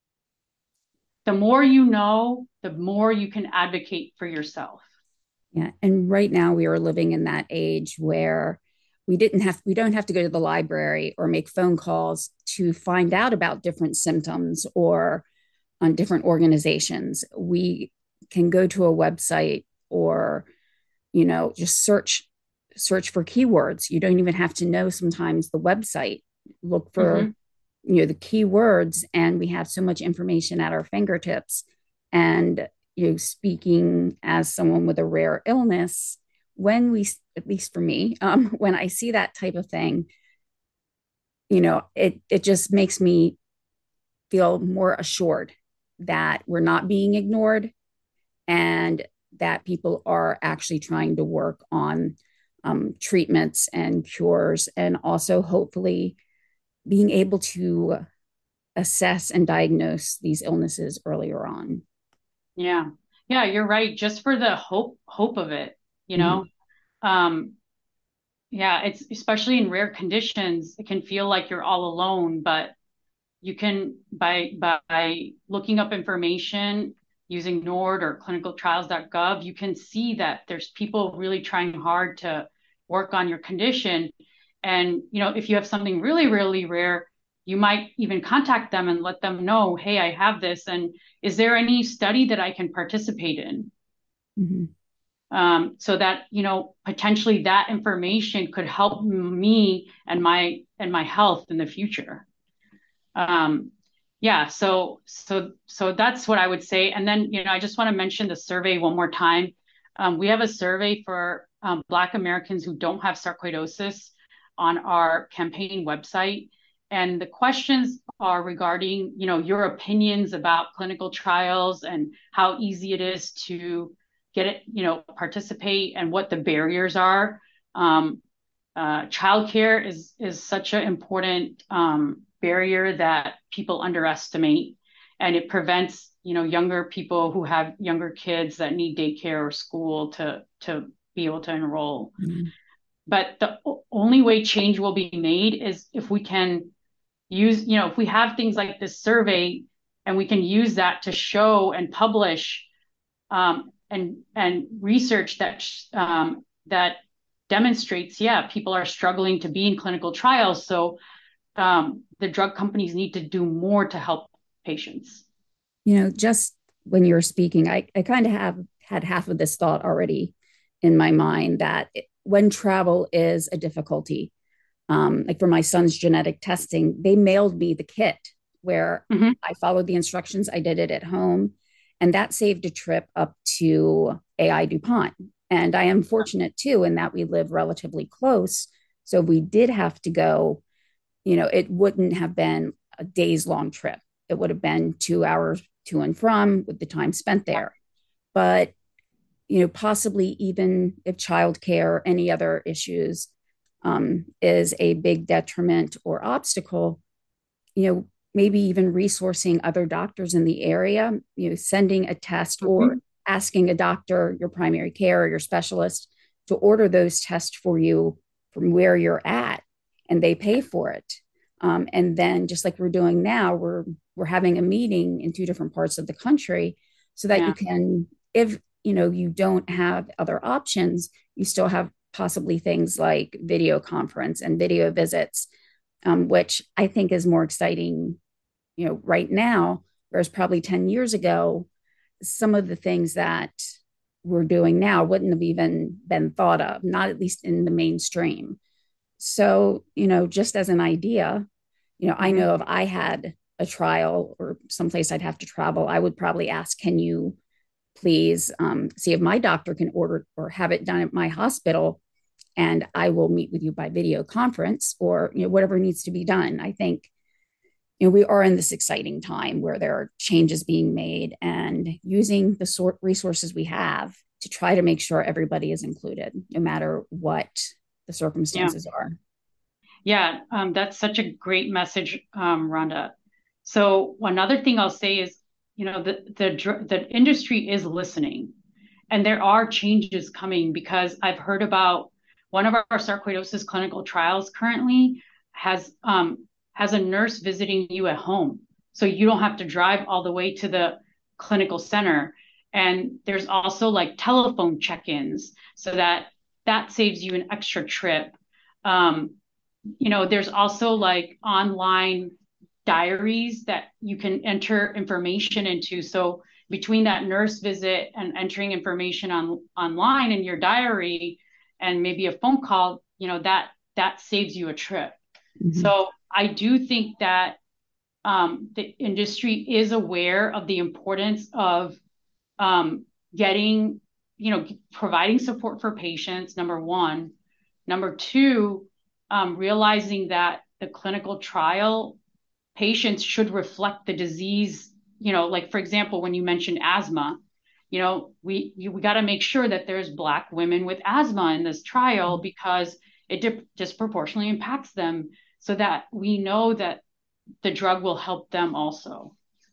B: The more you know, the more you can advocate for yourself.
A: Yeah. And right now we are living in that age where we didn't have we don't have to go to the library or make phone calls to find out about different symptoms or on different organizations. We can go to a website or, you know, just search search for keywords. You don't even have to know sometimes the website. Look for, mm-hmm. you know, the keywords, and we have so much information at our fingertips. And, you know, speaking as someone with a rare illness, when we, at least for me, um, when I see that type of thing, you know, it it just makes me feel more assured that we're not being ignored and that people are actually trying to work on um, treatments and cures, and also hopefully being able to assess and diagnose these illnesses earlier on.
B: Yeah. Yeah, you're right. Just for the hope, hope of it, you know, mm-hmm. um, yeah, it's especially in rare conditions, it can feel like you're all alone, but you can, by, by looking up information using NORD or clinical trials dot gov, you can see that there's people really trying hard to work on your condition. And, you know, if you have something really, really rare, you might even contact them and let them know, hey, I have this. And is there any study that I can participate in? Mm-hmm. Um, so that, you know, potentially that information could help me and my, and my health in the future. Um, yeah, so, so, so that's what I would say. And then, you know, I just want to mention the survey one more time. Um, we have a survey for um, Black Americans who don't have sarcoidosis on our campaign website. And the questions are regarding, you know, your opinions about clinical trials and how easy it is to get it, you know, participate, and what the barriers are. Um, uh, childcare is, is such an important um, barrier that people underestimate, and it prevents, you know, younger people who have younger kids that need daycare or school to, to be able to enroll. Mm-hmm. But the only way change will be made is if we can use, you know, if we have things like this survey and we can use that to show and publish um, and, and research that, um, that demonstrates, yeah, people are struggling to be in clinical trials. So um, the drug companies need to do more to help patients.
A: You know, just when you were speaking, I, I kind of have had half of this thought already in my mind, that it, when travel is a difficulty, um, like for my son's genetic testing, they mailed me the kit where mm-hmm. I followed the instructions. I did it at home, and that saved a trip up to A I DuPont. And I am fortunate too, in that we live relatively close. So if we did have to go, you know, it wouldn't have been a days long trip. It would have been two hours to and from, with the time spent there. But, you know, possibly even if childcare, any other issues um, is a big detriment or obstacle, you know, maybe even resourcing other doctors in the area, you know, sending a test mm-hmm. or asking a doctor, your primary care or your specialist, to order those tests for you from where you're at, and they pay for it. Um, and then, just like we're doing now, we're we're having a meeting in two different parts of the country, so that yeah. you can, if you know you don't have other options, you still have possibly things like video conference and video visits, um, which I think is more exciting, you know, right now, whereas probably ten years ago, some of the things that we're doing now wouldn't have even been thought of, not at least in the mainstream. So, you know, just as an idea, you know, mm-hmm. I know if I had a trial or someplace I'd have to travel, I would probably ask, can you please um, see if my doctor can order or have it done at my hospital, and I will meet with you by video conference or, you know, whatever needs to be done. I think, you know, we are in this exciting time where there are changes being made and using the sort resources we have to try to make sure everybody is included, no matter what the
B: Yeah.
A: circumstances are.
B: Yeah. Um, that's such a great message, um, Rhonda. So another thing I'll say is, you know, the, the, the industry is listening and there are changes coming because I've heard about one of our sarcoidosis clinical trials currently has, um, has a nurse visiting you at home. So you don't have to drive all the way to the clinical center. And there's also like telephone check-ins so that that saves you an extra trip. Um, you know, there's also like online diaries that you can enter information into. So between that nurse visit and entering information on online in your diary and maybe a phone call, you know, that that saves you a trip.
A: Mm-hmm.
B: So I do think that um, the industry is aware of the importance of um, getting, you know, providing support for patients, number one. Number two, um, realizing that the clinical trial patients should reflect the disease, you know, like for example, when you mentioned asthma, you know, we you, we got to make sure that there's Black women with asthma in this trial because it di- disproportionately impacts them so that we know that the drug will help them also.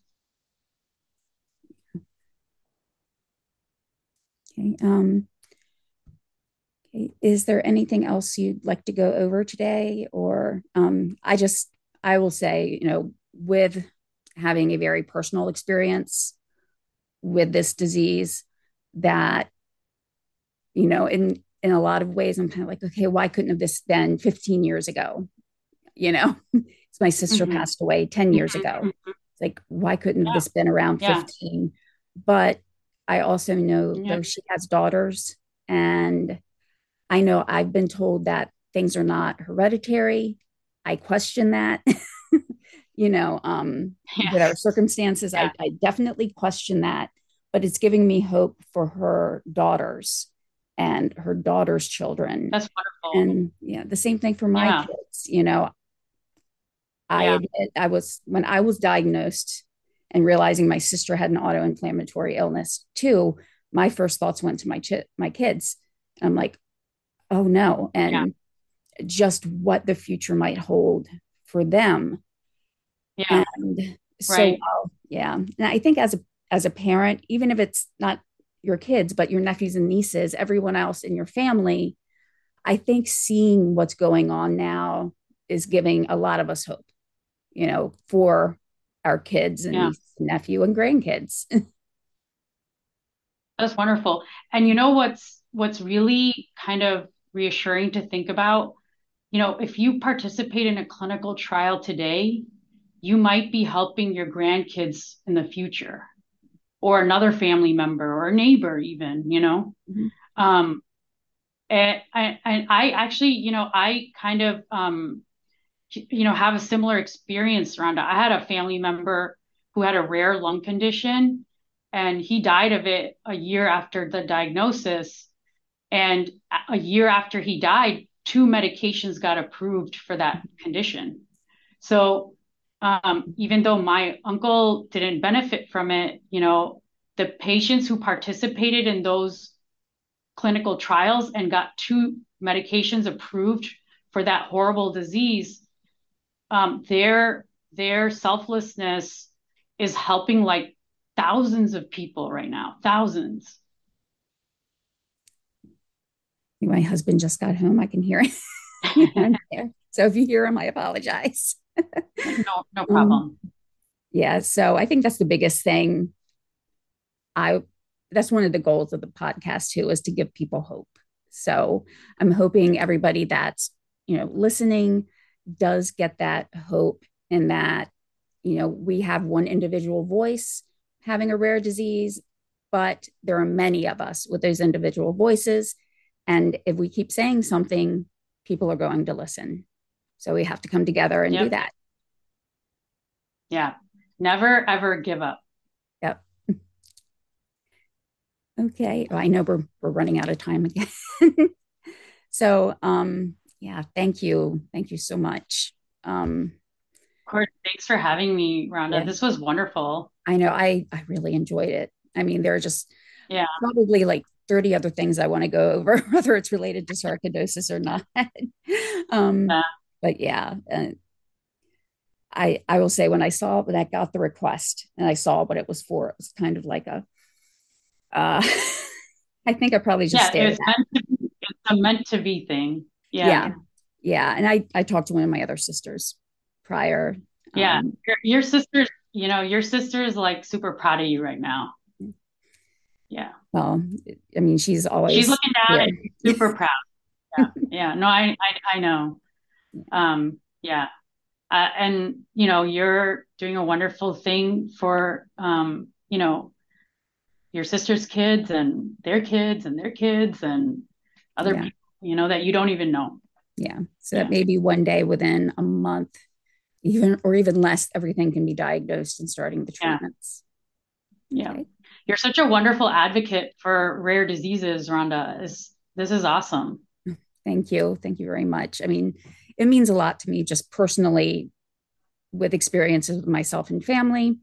A: Okay. Um, okay. Is there anything else you'd like to go over today? Or um, I just, I will say, you know, with having a very personal experience with this disease, that, you know, in in a lot of ways, I'm kind of like, okay, why couldn't have this been fifteen years ago? You know, it's my sister
B: Mm-hmm.
A: passed away ten years ago.
B: Mm-hmm.
A: It's like, why couldn't have
B: Yeah.
A: this been around
B: Yeah.
A: fifteen? But I also know,
B: Yeah.
A: though she has daughters, and I know I've been told that things are not hereditary. I question that. you know, um, with our
B: Yes.
A: circumstances,
B: Yeah.
A: I, I definitely question that, but it's giving me hope for her daughters and her daughters' children.
B: That's wonderful.
A: And yeah, the same thing for my
B: Yeah.
A: kids. You know, I
B: Yeah.
A: admit I was, when I was diagnosed and realizing my sister had an autoinflammatory illness too, my first thoughts went to my chi- my kids. I'm like, oh no,
B: Yeah.
A: and just what the future might hold for them.
B: Yeah.
A: And so,
B: Right.
A: uh, yeah, and I think as a as a parent, even if it's not your kids, but your nephews and nieces, everyone else in your family, I think seeing what's going on now is giving a lot of us hope, you know, for our kids and
B: Yeah.
A: nieces and nephew and grandkids.
B: That's wonderful. And you know what's what's really kind of reassuring to think about, you know, if you participate in a clinical trial today, you might be helping your grandkids in the future or another family member or a neighbor even, you know.
A: Mhm.
B: Um and I and I actually, you know, I kind of um you know have a similar experience around it. I had a family member who had a rare lung condition and he died of it a year after the diagnosis. And a year after he died, two medications got approved for that condition. So um, even though my uncle didn't benefit from it, you know, the patients who participated in those clinical trials and got two medications approved for that horrible disease, um, their their selflessness is helping like thousands of people right now, thousands.
A: My husband just got home. I can hear him. So if you hear him, I apologize.
B: No, no
A: um,
B: problem.
A: yeah, so I think that's the biggest thing. I that's one of the goals of the podcast too, is to give people hope. So I'm hoping everybody that's, you know, listening does get that hope, in that, you know, we have one individual voice having a rare disease, but there are many of us with those individual voices. And if we keep saying something, people are going to listen. So we have to come together and do
B: Yep.
A: that.
B: Yeah. Never ever give up.
A: Yep. Okay. Well, I know we're we're running out of time again. So, um, yeah, thank you. Thank you so much. Um,
B: Of course, thanks for having me, Rhonda.
A: yeah,
B: This was wonderful.
A: I know I, I really enjoyed it. I mean, there are just
B: Yeah,
A: probably like thirty other things I want to go over, whether it's related to sarcoidosis or not. um,
B: yeah,
A: but yeah, uh, I, I will say when I saw when I got the request and I saw what it was for, it was kind of like a, uh, I think I probably just
B: yeah. It
A: stared
B: was
A: at that.
B: meant to be, it's a meant to be thing.
A: Yeah.
B: Yeah,
A: Yeah. And I, I talked to one of my other sisters prior.
B: yeah.
A: Um,
B: Your, your sister's, you know, your sister is like super proud of you right now. Yeah,
A: well, I mean, she's
B: she's
A: always
B: looking down
A: here.
B: and she's super proud. Yeah, yeah. No, I, I, I know. Um, yeah. Uh, and you know, you're doing a wonderful thing for, um, you know, your sister's kids and their kids and their kids and other
A: Yeah.
B: people, you know, that you don't even know.
A: Yeah. So that
B: Yeah.
A: maybe one day within a month, even or even less, everything can be diagnosed and starting the
B: Yeah.
A: treatments.
B: Yeah.
A: Okay.
B: You're such a wonderful advocate for rare diseases, Rhonda. Is this is awesome.
A: Thank you. Thank you very much. I mean, it means a lot to me just personally with experiences with myself and family.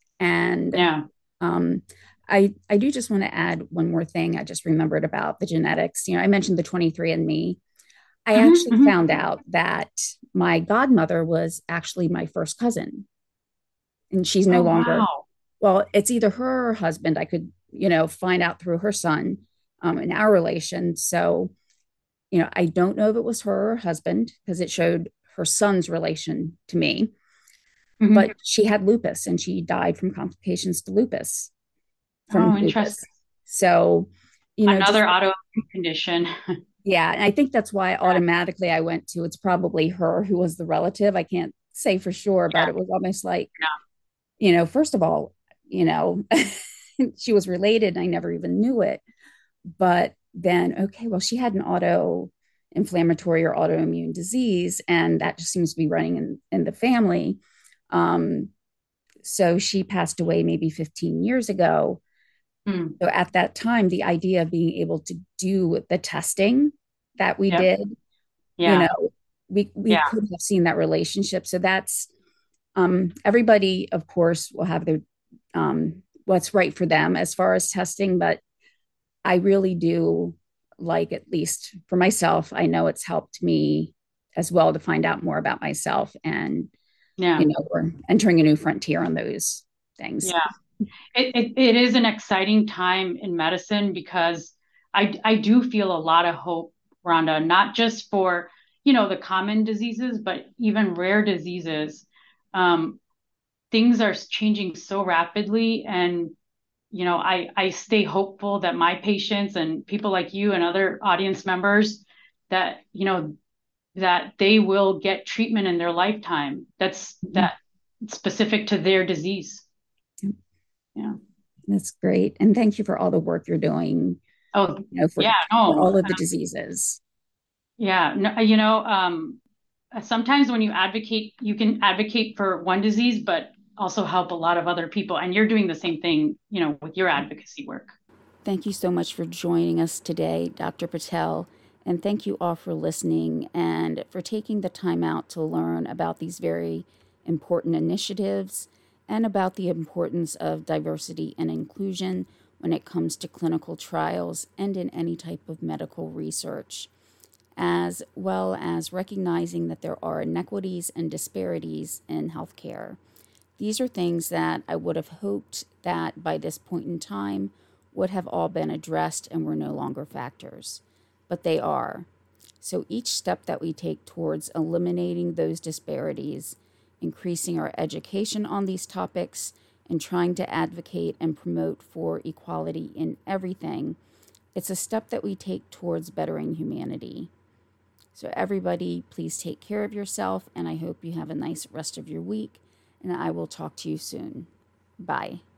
A: And
B: Yeah.
A: um, I, I do just want to add one more thing. I just remembered about the genetics. You know, I mentioned the twenty-three and me. I
B: Hmm,
A: actually
B: hmm.
A: found out that my godmother was actually my first cousin, and she's no
B: Oh,
A: longer,
B: wow.
A: well, it's either her or her husband. I could, you know, find out through her son um, in our relation. So, you know, I don't know if it was her or husband because it showed her son's relation to me,
B: Hmm.
A: but she had lupus and she died from complications to lupus from
B: Oh,
A: lupus.
B: interesting.
A: So, you know,
B: Another
A: just
B: autoimmune condition.
A: yeah. And I think that's why automatically I went to it's probably her who was the relative. I can't say for sure, but
B: Yeah.
A: it was almost like, you know, first of all, you know, she was related and I never even knew it. But then, okay, well, she had an auto inflammatory or autoimmune disease, and that just seems to be running in, in the family. Um, so she passed away maybe fifteen years ago.
B: Yeah. Mm.
A: So at that time, the idea of being able to do the testing that we
B: Yep.
A: did, you
B: Yeah.
A: know, we we
B: Yeah.
A: could have seen that relationship. So that's um, everybody, of course, will have their um, what's right for them as far as testing, but I really do like, at least for myself, I know it's helped me as well to find out more about myself. And,
B: Yeah.
A: you know, we're entering a new frontier on those things.
B: Yeah. It, it, it is an exciting time in medicine because I, I do feel a lot of hope, Rhonda, not just for, you know, the common diseases, but even rare diseases. Um, things are changing so rapidly. And, you know, I, I stay hopeful that my patients and people like you and other audience members that, you know, that they will get treatment in their lifetime that's that specific to their disease. Yeah.
A: That's great. And thank you for all the work you're doing,
B: Oh,
A: you know, for,
B: yeah,
A: for
B: no.
A: all of the diseases.
B: Yeah, no, you know, um, sometimes when you advocate, you can advocate for one disease, but also help a lot of other people. And you're doing the same thing, you know, with your advocacy work.
A: Thank you so much for joining us today, Doctor Patel. And thank you all for listening and for taking the time out to learn about these very important initiatives and about the importance of diversity and inclusion when it comes to clinical trials and in any type of medical research, as well as recognizing that there are inequities and disparities in healthcare. These are things that I would have hoped that by this point in time would have all been addressed and were no longer factors, but they are. So each step that we take towards eliminating those disparities, increasing our education on these topics, and trying to advocate and promote for equality in everything, it's a step that we take towards bettering humanity. So, everybody, please take care of yourself, and I hope you have a nice rest of your week. And I will talk to you soon. Bye.